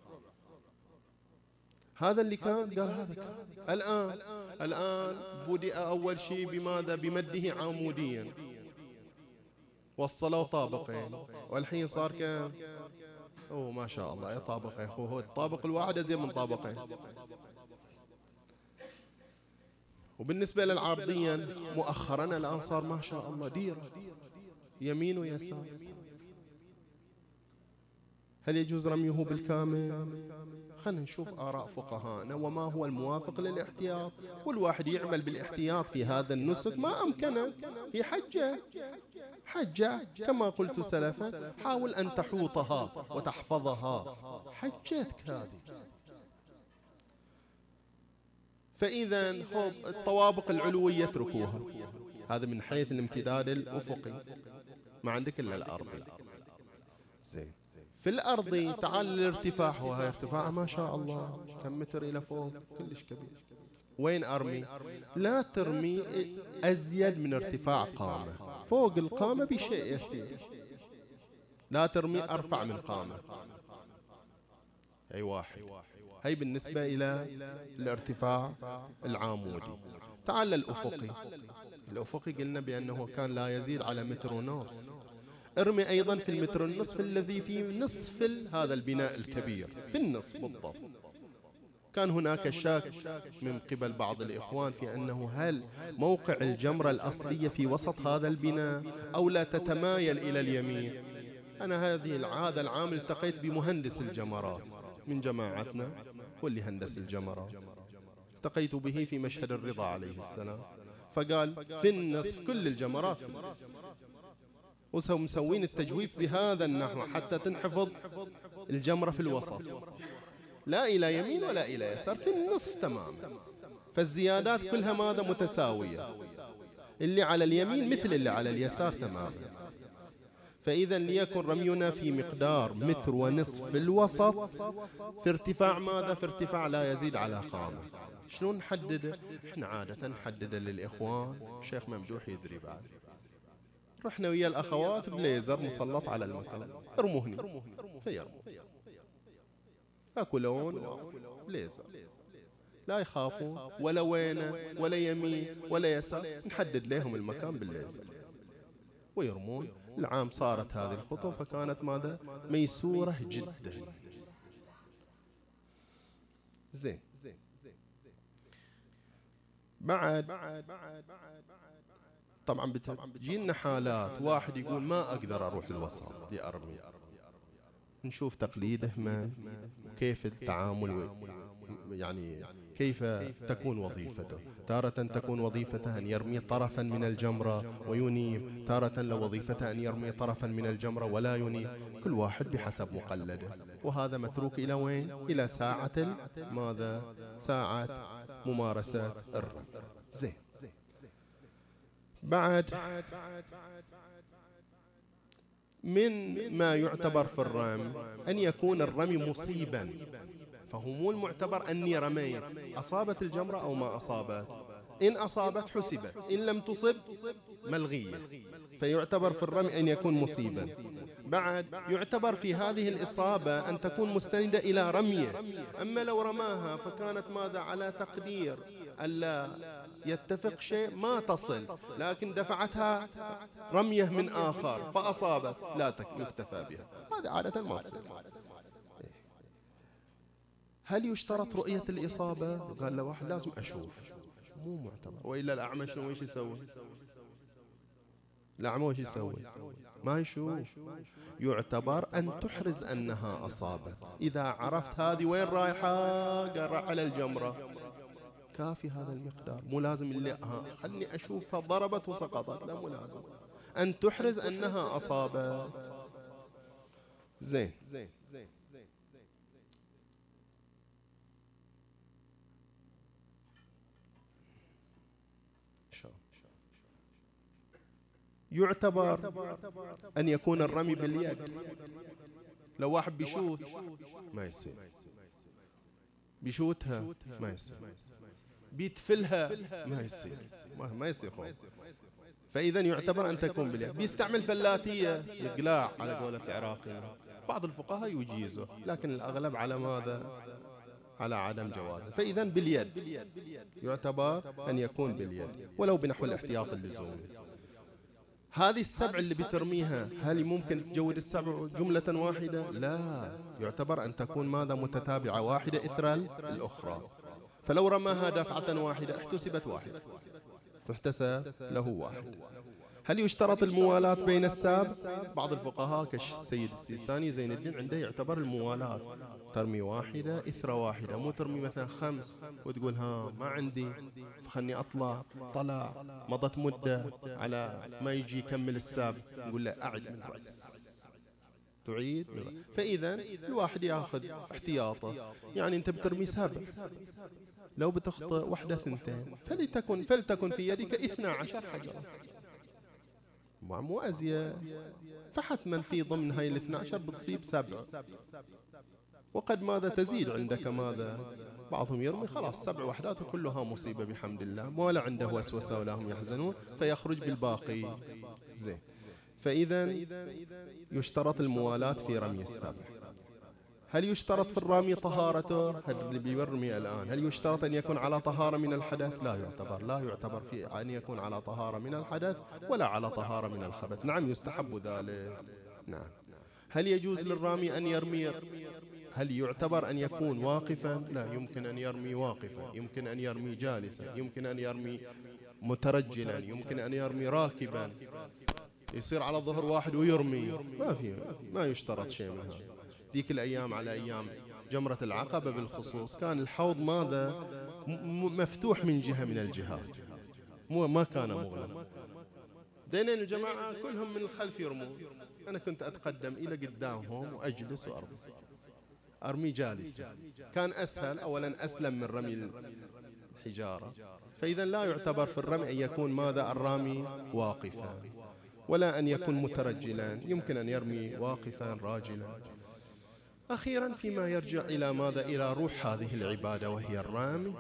هذا اللي كان، قال هذا كان. الآن بدأ أول شيء بماذا؟ بمده عموديا، وصلوا طابقين، والحين صار كم؟ أوه ما شاء الله يا طابقين، هو الطابق الواحد أزيد من طابقين. وبالنسبة للعرضيا مؤخرا الآن صار ما شاء الله ديرة يمين ويسار. هل يجوز رميه بالكامل؟ خلينا نشوف آراء فقهاءنا وما هو الموافق للاحتياط، والواحد يعمل بالاحتياط في هذا النسك ما أمكنه. هي حجة كما قلت سلفا، حاول أن تحوطها وتحفظها، حجتك هذه. فإذا الطوابق العلوية يتركوها، هذا من حيث الامتداد الأفقي، ما عندك إلا الأرضي. زين في الأرضي تعال الارتفاع، وهي ارتفاع ما شاء الله كم متر إلى فوق، كلش كبير. وين أرمي؟ لا ترمي أزيد من ارتفاع قامة، فوق القامة بشيء يسير، لا ترمي أرفع من قامة. أي واحد. هي بالنسبة إلى الارتفاع العامودي. تعال الأفقي. الأفقي قلنا بأنه كان لا يزيد على متر ونصف. ارمي أيضا في المتر النصف الذي في نصف هذا البناء الكبير، في النصف بالضبط. كان هناك شك من قبل بعض الإخوان في أنه هل موقع الجمرة الأصلية في وسط هذا البناء أو لا تتمايل إلى اليمين. أنا هذا العام التقيت بمهندس الجمرات من جماعتنا، واللي هندس الجمرات التقيت به في مشهد الرضا عليه السلام، فقال في النصف كل الجمرات في النصف، ومسوين التجويف بهذا النحو حتى تنحفظ الجمرة في الوسط، لا إلى يمين ولا إلى يسار، في النصف تماما. فالزيادات كلها ماذا متساوية، اللي على اليمين مثل اللي على اليسار تماما. فإذا ليكن رمينا في مقدار 1.5 متر في الوسط، في ارتفاع ماذا؟ في ارتفاع لا يزيد على قامة. شلون نحدده؟ احنا عادة نحدده للإخوان، الشيخ ممدوح يدري بعد. رحنا ويا الأخوات بليزر مسلط على المكان، ارموهني فيرمو، اكو لون بليزر، لا يخافون ولا وينه ولا يمين ولا يسار، نحدد لهم المكان بالليزر ويرمون. العام صارت هذه الخطوة، فكانت ماذا؟ ميسورة جدا. زين. بعد طبعا بتجينا حالات واحد يقول ما أقدر أروح الوسط دي أرمي، نشوف تقليده من وكيف التعامل، يعني كيف تكون وظيفته. تارة تكون وظيفته أن يرمي طرفا من الجمرة وينيب، تارة لو وظيفته أن يرمي طرفا من الجمرة ولا ينيب، كل واحد بحسب مقلده. وهذا متروك إلى وين؟ إلى ساعة ماذا؟ ساعة ممارسة الرمي. زين. بعد من ما يعتبر في الرمي أن يكون الرمي مصيبا، فهو مو المعتبر أني رميت أصابت الجمرة أو ما أصابت، إن أصابت حسبت، إن لم تصب ملغية، فيعتبر في الرمي أن يكون مصيبا. بعد يعتبر في هذه الإصابة أن تكون مستندة إلى رمية، أما لو رماها فكانت ماذا؟ على تقدير ألا يتفق شيء ما تصل، لكن دفعتها رمية من آخر فأصابت لا يكتفى بها، هذا عادة ما تصير. هل يشترط رؤية الإصابة؟ قال له واحد لازم أشوف، مو معتبر، وإلا الأعمى شنو ايش يسوي؟ الأعمى وش يسوي؟ ما يشوف. يعتبر أن تحرز أنها أصابت، إذا عرفت هذه وين رايحة قال راح على الجمرة، كافي هذا المقدار، مو لازم اللي خلني أشوفها ضربت وسقطت، لا مو لازم، أن تحرز أنها أصابت. زين. يعتبر أن يكون الرمي باليد، لو واحد بيشوت ما يصير، بيشوتها ما يصير، بيتفلها ما يصير، ما يصير خوف. فإذا يعتبر أن تكون باليد. بيستعمل فلاتية إقلاع على قولة العراقيين، بعض الفقهاء يجيزه، لكن الأغلب على ماذا؟ على عدم جوازه. فإذا باليد يعتبر أن يكون باليد ولو بنحو الاحتياط اللزومي. هذه السبع اللي بترميها هل ممكن تجود السبع جملة واحدة؟ لا، يعتبر أن تكون ماذا؟ متتابعة، واحدة إثر الأخرى. فلو رماها دفعة واحدة احتسبت واحدة، تحتسب له واحد. هل يشترط الموالاة بين الساب؟ بعض الفقهاء كالسيد السيستاني زين الدين عنده يعتبر الموالاة، ترمي واحدة إثر واحدة، مو ترمي مثلا 5 وتقول ها ما عندي فخلني أطلع، طلع مضت مدة على ما يجي يكمل الساب، يقول له أعد من رأس تعيد. فإذا الواحد يأخذ احتياطه، يعني أنت بترمي 7، لو بتخطئ واحدة 2 فلتكن في يدك 12 حجرة، مو أزيد، فحتما في ضمن هاي 12 بتصيب 7، وقد ماذا تزيد عندك ماذا؟ بعضهم يرمي خلاص 7 وحدات وكلها مصيبة بحمد الله، ولا عنده وسوسة ولا هم يحزنون، فيخرج بالباقي. زين. فإذا يشترط الموالاة في رمي السبع. هل يشترط في الرامي طهارته؟ هذا اللي بيرمي الآن، هل يشترط أن يكون على طهارة من الحدث؟ لا يعتبر في أن يكون على طهارة من الحدث ولا على طهارة من الخبث. نعم يستحب ذلك. نعم. هل يجوز للرامي أن يرمي؟ هل يعتبر أن يكون واقفا؟ لا، يمكن أن يرمي واقفا، يمكن أن يرمي جالسا، يمكن أن يرمي مترجلا، يمكن أن يرمي راكبا، يصير على ظهر واحد ويرمي، ما يشترط شيء من هذا. ذيك الأيام على أيام جمرة العقبة بالخصوص كان الحوض ماذا؟ مفتوح من جهة من الجهات، ما كان مغلق. دينين الجماعة كلهم من الخلف يرمون، أنا كنت أتقدم إلى قدامهم وأجلس وأرمي جالس، كان أسهل، أولا أسلم من رمي الحجارة. فإذا لا يعتبر في الرمي أن يكون ماذا الرامي واقفا، ولا أن يكون مترجلا، يمكن أن يرمي واقفا راجلا. أخيرا فيما يرجع إلى ماذا؟ إلى روح هذه العبادة وهي الرامي،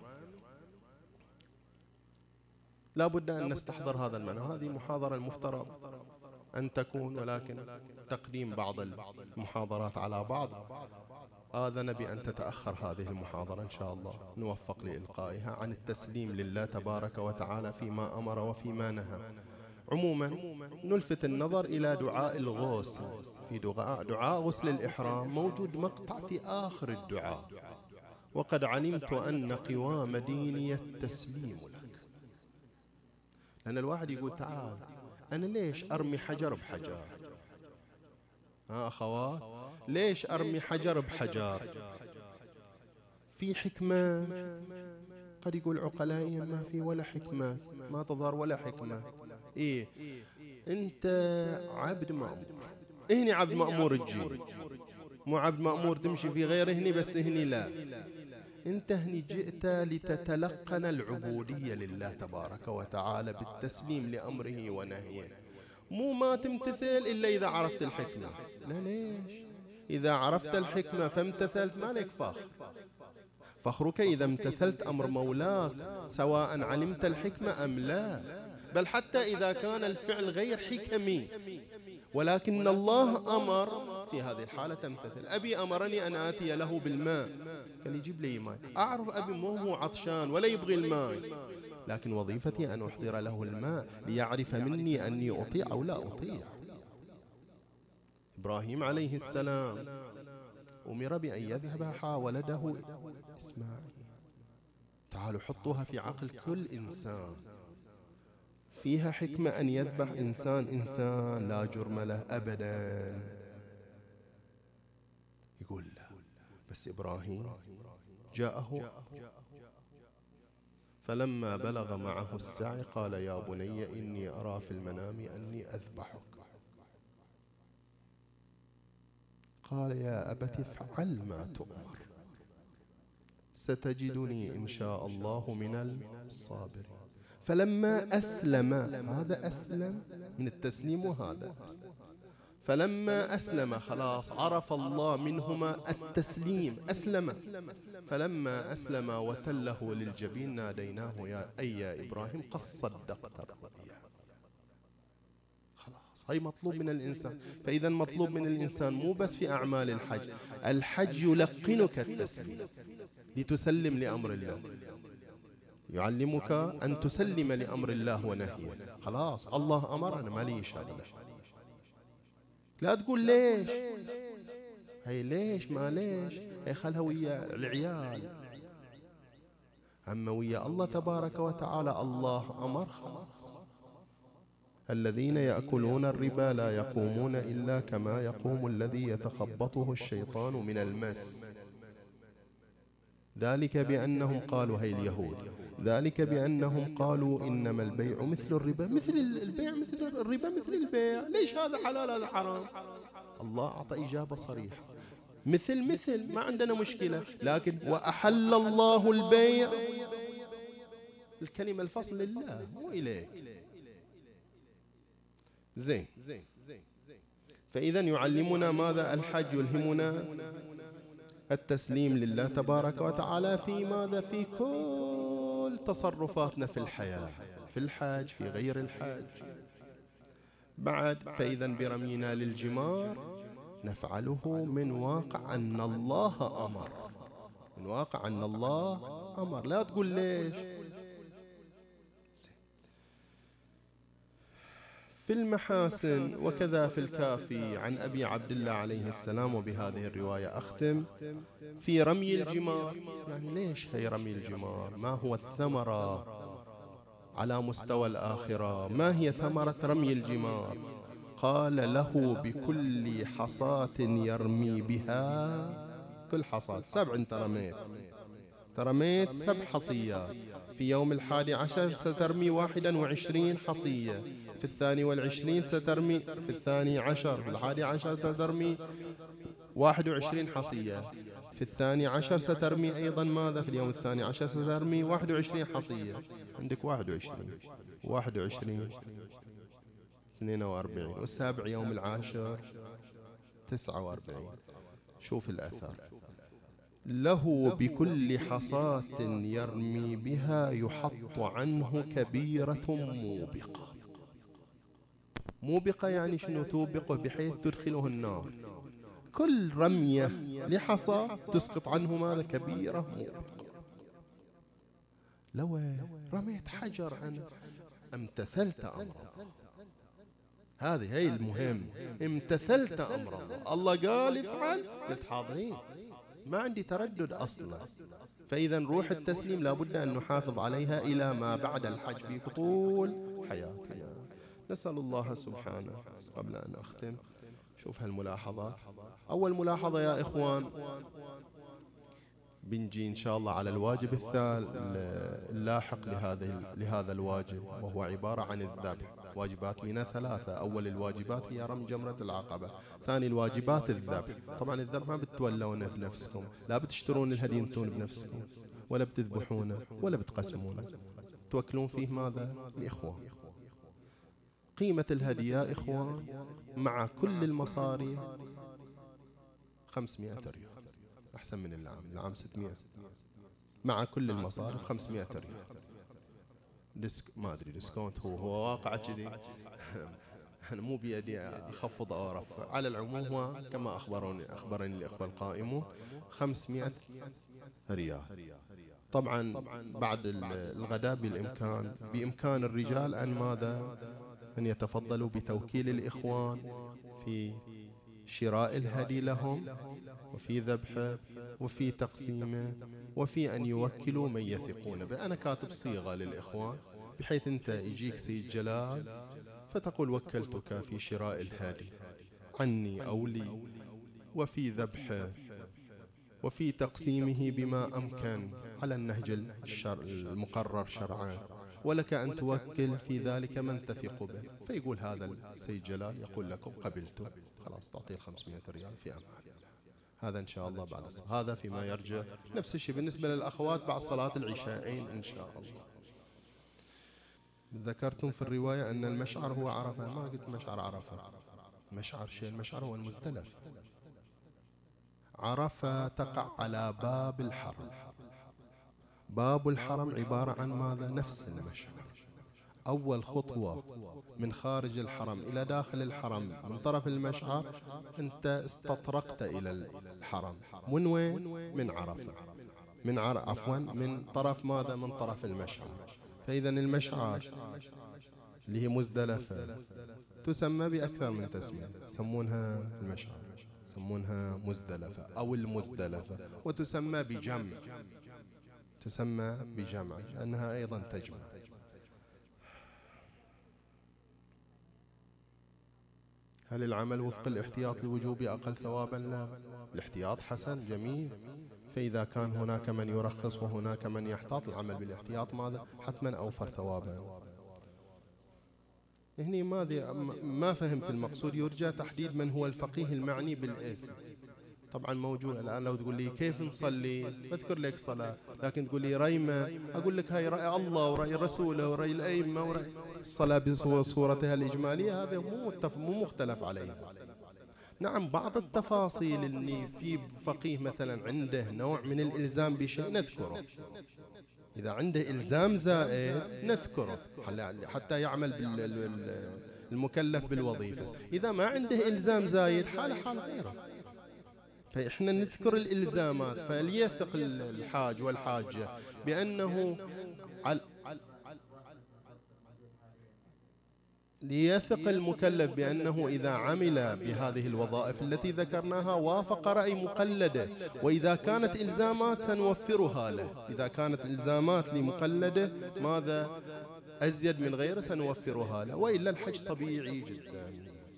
لا بد أن نستحضر هذا المعنى. هذه محاضرة المفترض أن تكون، ولكن تقديم بعض المحاضرات على بعض آذن بأن تتأخر هذه المحاضرة إن شاء الله، نوفق لإلقائها، عن التسليم لله تبارك وتعالى فيما أمر وفيما نهى. عموما نلفت النظر إلى دعاء الغسل. في دعاء غسل الإحرام موجود مقطع في آخر الدعاء: وقد علمت أن قوام ديني التسليم لك. لأن الواحد يقول تعال أنا ليش أرمي حجر بحجر؟ أخوات، ليش أرمي حجر بحجر؟ في حكمة. قد يقول عقلائيا ما في ولا حكمة، ما تظهر ولا حكمة. إيه أنت عبد مأمور، هني عبد مأمور تجي، مو عبد مأمور تمشي في غير هني، بس هني لا. أنت هني جئت لتتلقن العبودية لله تبارك وتعالى بالتسليم لأمره ونهيه، مو ما تمتثل إلا إذا عرفت الحكمة. لا، ليش؟ إذا عرفت الحكمة فامتثلت ما لك فخر. فخرك إذا امتثلت أمر مولاك سواء علمت الحكمة أم لا، بل حتى إذا كان الفعل غير حكمي ولكن الله أمر، في هذه الحالة تمتثل. أبي أمرني أن آتي له بالماء، كان يجيب لي ماء، أعرف أبي مو هو عطشان ولا يبغي الماء، لكن وظيفتي أن أحضر له الماء ليعرف مني أني أطيع أو لا أطيع. إبراهيم عليه السلام أمر بأن يذبح ولده إسماعيل. تعالوا حطوها في عقل كل إنسان، فيها حكمة أن يذبح إنسان لا جرم له أبدا. يقول لا، بس إبراهيم جاءه فلما بلغ معه السعي قال يا بني إني أرى في المنام أني أذبحك. قال يا أبت افعل ما تؤمر ستجدني إن شاء الله من الصابرين. فلما أسلم، هذا أسلم من التسليم، وهذا فلما أسلم خلاص عرف الله منهما التسليم، أسلم. فلما أسلم وتله للجبين ناديناه يا إبراهيم قد صدقت الرؤيا. خلاص هي مطلوب من الإنسان. فإذا مطلوب من الإنسان مو بس في أعمال الحج، الحج يلقنك التسليم لتسلم لأمر الله، يعلمك أن تسلم لأمر الله ونهيه. خلاص الله أمر، أنا مالي شغلة. لا تقول ليش، هي ليش ما ليش، هي خلها ويا العيال، أما ويا الله تبارك وتعالى الله أمر. خلاص الذين يأكلون الربا لا يقومون إلا كما يقوم الذي يتخبطه الشيطان من المس، ذلك بأنهم قالوا، هي اليهود، ذلك بأنهم قالوا إنما البيع مثل الربا، مثل البيع مثل الربا مثل البيع. ليش هذا حلال هذا حرام؟ الله أعطى إجابة صريحة، مثل ما عندنا مشكلة. لكن وأحل الله البيع، الكلمة الفصل لله مو إليك. زين. فإذا يعلمنا ماذا؟ الحج يلهمنا التسليم لله تبارك وتعالى في ماذا؟ في كل تصرفاتنا في الحياة، في الحج، في غير الحج. بعد فإذا برمينا للجمار نفعله من واقع أن الله أمر، من واقع أن الله أمر، لا تقول ليش. في المحاسن وكذا في الكافي عن أبي عبد الله عليه السلام، وبهذه الرواية أختم، في رمي الجمار. يعني ليش هي رمي الجمار؟ ما هو الثمرة على مستوى الآخرة؟ ما هي ثمرة رمي الجمار؟ قال له بكل حصاة يرمي بها، كل حصاة 7، أنت رميت 7 حصيات. في يوم 11 سترمي 21 حصية، في 22 سترمي، في 12 في 11 سترمي 21 حصية، في 12 سترمي أيضا ماذا؟ في اليوم 12 سترمي 21 حصية. عندك 21 21 42 والسابع يوم العاشر 49. شوف الأثر. له بكل حصاة يرمي بها يحط عنه كبيرة موبقة. موبقة يعني شنو؟ توبقه بحيث تدخله النار. كل رمية لحصى تسقط عنه ماذا؟ كبيرة موبقة. لو رميت حجر أنا امتثلت أمر الله. هذه هي المهم، امتثلت أمر الله. الله قال افعل، قلت حاضرين، ما عندي تردد أصلا. فإذا روح التسليم لابد أن نحافظ عليها إلى ما بعد الحج في طول حياتنا. نسأل الله سبحانه. قبل أن أختم شوف هالملاحظات. أول ملاحظة يا إخوان، بنجي إن شاء الله على الواجب اللاحق لهذا الواجب، وهو عبارة عن الذبح. واجبات منها 3. أول الواجبات هي رمي جمرة العقبة. ثاني الواجبات الذبح. طبعا الذبح ما بتولونه بنفسكم، لا بتشترون الهدي انتون بنفسكم، ولا بتذبحونه، ولا بتقسمونه، توكلون فيه ماذا؟ الإخوان. قيمة الهدي يا إخوان مع كل المصاريف 500 ريال، أحسن من العام 600. مع كل المصاريف 500 ريال. ما أدري ديسكونت هو واقع كذي. أنا مو بيدي أخفض أو أرفع. على العموم هو كما أخبرني الإخوة القائمون 500 ريال. طبعا بعد الغداء بإمكان الرجال أن ماذا؟ أن يتفضلوا بتوكيل الإخوان في شراء الهدي لهم، وفي ذبحه، وفي تقسيمه، وفي أن يوكلوا من يثقون به. أنا كاتب صيغة للإخوان بحيث أنت يجيك سيد جلال فتقول وكلتك في شراء الهدي عني أو لي، وفي ذبحه، وفي تقسيمه بما أمكن على النهج المقرر شرعا، ولك أن توكل في ذلك من تثق به. فيقول هذا السيد جلال يقول لكم قبلته، خلاص تعطيه 500 ريال في أمان. هذا إن شاء الله بعد الصلاة. هذا فيما يرجع. نفس الشيء بالنسبة للأخوات بعد صلاة العشاءين إن شاء الله. ذكرتم في الرواية أن المشعر هو عرفة. ما قلت مشعر عرفة، مشعر شيء. المشعر هو المزدلفة. عرفة تقع على باب الحرم. باب الحرم عبارة عن ماذا؟ نفس المشعر. أول خطوة من خارج الحرم إلى داخل الحرم من طرف المشعر أنت استطرقت إلى الحرم. من وين؟ من عرفة. من طرف ماذا؟ من طرف المشعر. فإذا المشعر اللي هي مزدلفة تسمى بأكثر من تسمية. يسمونها المشعر، يسمونها مزدلفة أو المزدلفة، وتسمى بجمع لأنها أيضا تجمع. هل العمل وفق الاحتياط الوجوبي أقل ثوابا؟ لا، الاحتياط حسن جميل. فإذا كان هناك من يرخص وهناك من يحتاط، العمل بالاحتياط ماذا؟ حتما أوفر ثوابا. هني ما فهمت المقصود. يرجى تحديد من هو الفقيه المعني بالاسم. طبعا موجود الآن. لو تقول لي كيف نصلي بذكر لك صلاة، لكن تقول لي ريمة أقول لك هاي رأي الله ورأي رسوله ورأي الأئمة ورأي الصلاة بصورتها الإجمالية. هذا مو مختلف عليه. نعم بعض التفاصيل اللي في فقيه مثلا عنده نوع من الإلزام بشيء نذكره. إذا عنده إلزام زائد نذكره حتى يعمل المكلف بالوظيفة. إذا ما عنده إلزام زايد حال غيره. فإحنا نذكر الإلزامات. فليثق الحاج والحاجة بأنه ليثق المكلف بأنه إذا عمل بهذه الوظائف التي ذكرناها وافق رأي مقلده. وإذا كانت إلزامات سنوفرها له. إذا كانت إلزامات لمقلده ماذا أزيد من غيره سنوفرها له، وإلا الحج طبيعي جدا.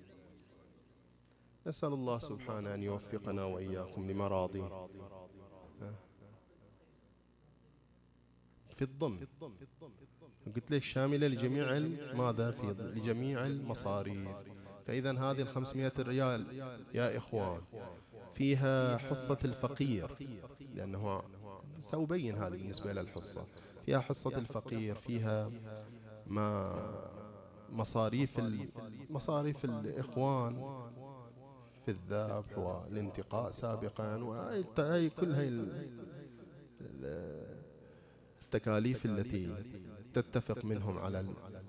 نسأل الله سبحانه أن يوفقنا وإياكم لمراضيه. في الضمن قلت لك شاملة لجميع ماذا؟ لجميع المصاريف. فإذا هذه 500 ريال يا إخوان فيها حصة الفقير، لأنه سأبين هذه بالنسبة إلى الحصة. فيها حصة الفقير، فيها ما مصاريف الإخوان في الذبح والانتقاء سابقا، وهي كل هاي التكاليف التي تتفق منهم على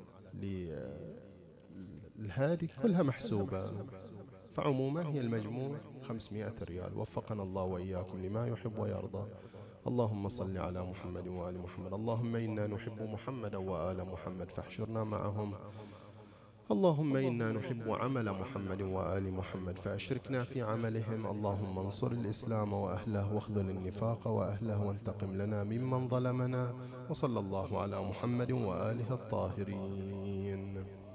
الهادي كلها محسوبة. فعموما هي المجموع 500 ريال. وفقنا الله وإياكم لما يحب ويرضى. اللهم صل على محمد وآل محمد. اللهم إنا نحب محمدا وآل محمد فاحشرنا معهم. اللهم إنا نحب عمل محمد وآل محمد فأشركنا في عملهم. اللهم انصر الإسلام وأهله واخذل النفاق وأهله وانتقم لنا ممن ظلمنا. وصلى الله على محمد وآله الطاهرين.